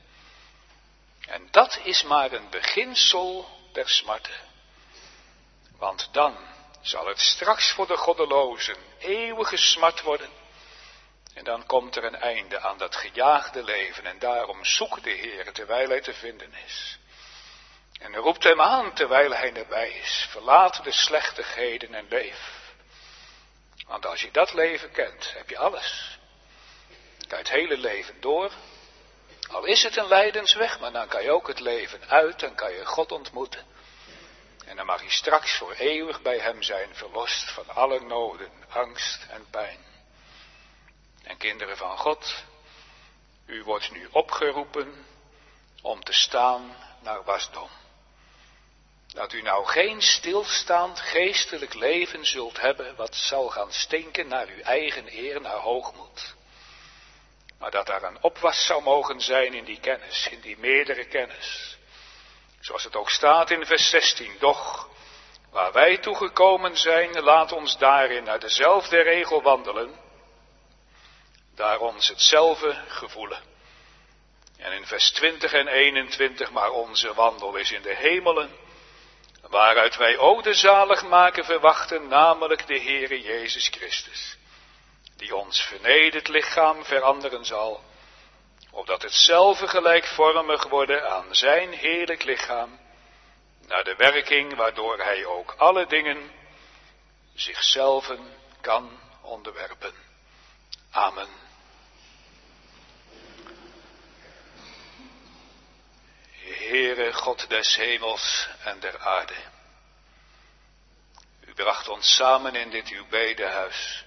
En dat is maar een beginsel der smarten. Want dan zal het straks voor de goddelozen eeuwige smart worden. En dan komt er een einde aan dat gejaagde leven. En daarom zoekt de Heer terwijl hij te vinden is. En roept hem aan terwijl hij nabij is. Verlaat de slechtigheden en leef. Want als je dat leven kent, heb je alles. Kan je het hele leven door. Al is het een lijdensweg, maar dan kan je ook het leven uit. Dan kan je God ontmoeten. En dan mag je straks voor eeuwig bij hem zijn, verlost van alle noden, angst en pijn. En kinderen van God, u wordt nu opgeroepen om te staan naar wasdom. Dat u nou geen stilstaand geestelijk leven zult hebben, wat zal gaan stinken naar uw eigen eer, naar hoogmoed. Maar dat daar een opwas zou mogen zijn in die kennis, in die meerdere kennis. Zoals het ook staat in vers 16, doch waar wij toegekomen zijn, laat ons daarin naar dezelfde regel wandelen, daar ons hetzelfde gevoelen. En in vers 20 en 21, maar onze wandel is in de hemelen, waaruit wij ook de zaligmaker verwachten, namelijk de Heere Jezus Christus, die ons vernederd lichaam veranderen zal, opdat hetzelfde gelijkvormig worden aan zijn heerlijk lichaam, naar de werking waardoor hij ook alle dingen zichzelf kan onderwerpen. Amen. Heere God des hemels en der aarde, u bracht ons samen in dit uw bedehuis.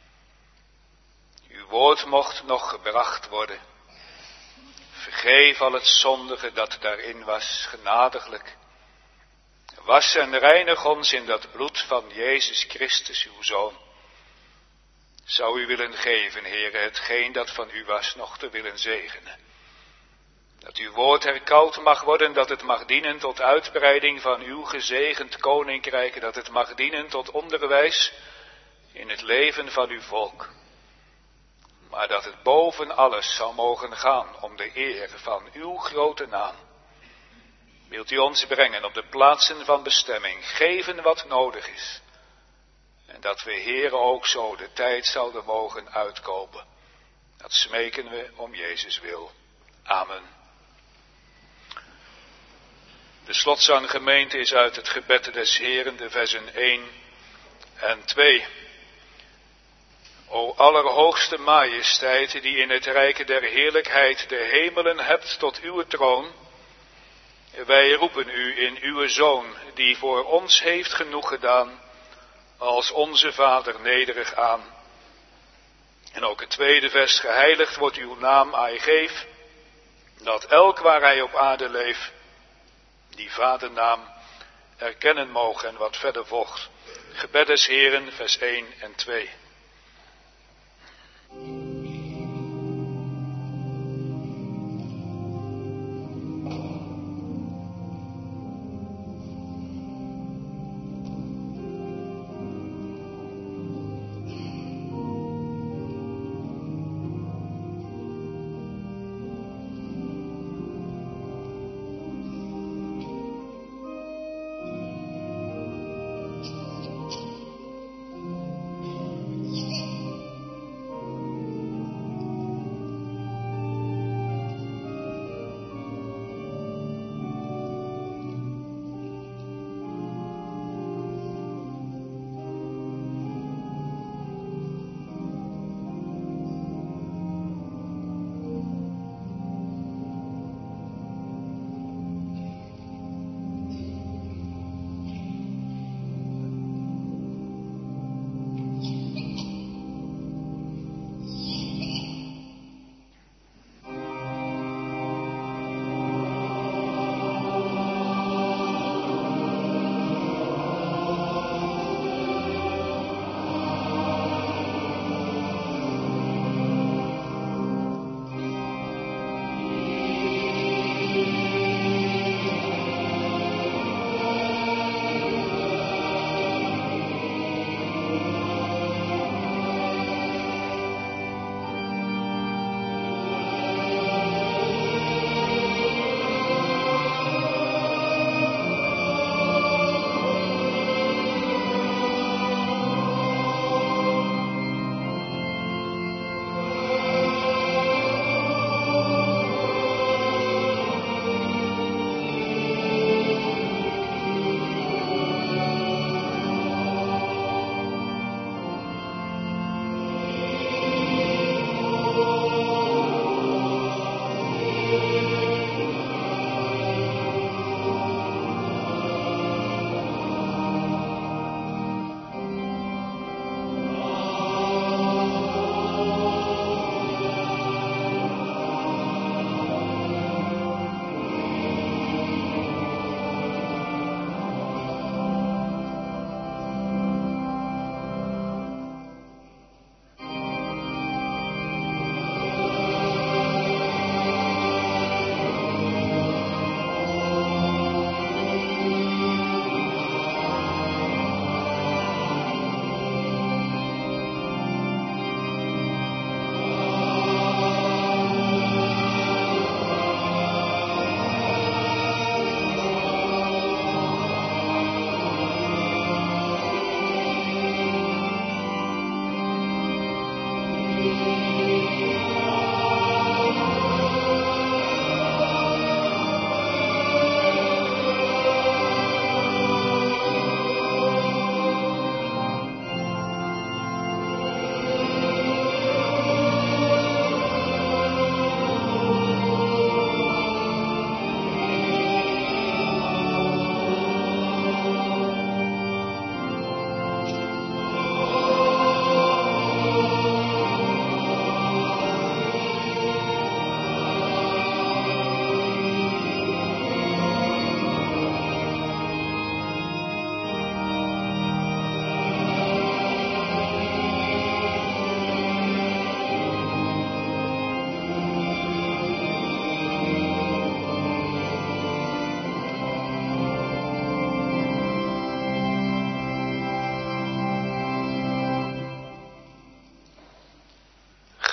Uw woord mocht nog gebracht worden. Vergeef al het zondige dat daarin was, genadiglijk. Was en reinig ons in dat bloed van Jezus Christus, uw Zoon. Zou u willen geven, Heere, hetgeen dat van u was, nog te willen zegenen. Dat uw woord herkoud mag worden, dat het mag dienen tot uitbreiding van uw gezegend koninkrijk, dat het mag dienen tot onderwijs in het leven van uw volk. Maar dat het boven alles zou mogen gaan om de eer van uw grote naam. Wilt u ons brengen op de plaatsen van bestemming, geven wat nodig is. En dat we, Heere, ook zo de tijd zouden mogen uitkopen. Dat smeken we om Jezus wil. Amen. De slotzang, gemeente, is uit het gebed des Heeren, de versen 1 en 2. O allerhoogste majesteit, die in het rijk der heerlijkheid de hemelen hebt tot uw troon. Wij roepen u in uw Zoon, die voor ons heeft genoeg gedaan, als onze Vader nederig aan. En ook het tweede vers, geheiligd wordt uw naam, ai geef, dat elk waar hij op aarde leeft, die vadernaam erkennen mogen. En wat verder volgt. Gebed des Heeren, vers 1 en 2.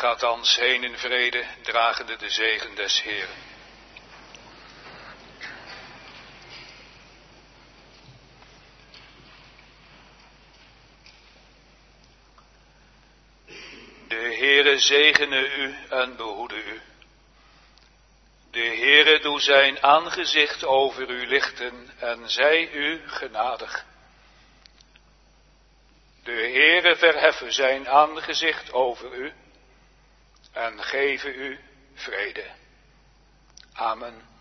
Ga thans heen in vrede, dragende de zegen des Heeren. De Heere zegene u en behoede u. De Heere doe zijn aangezicht over u lichten en zij u genadig. De Heere verheffen zijn aangezicht over u en geven u vrede. Amen.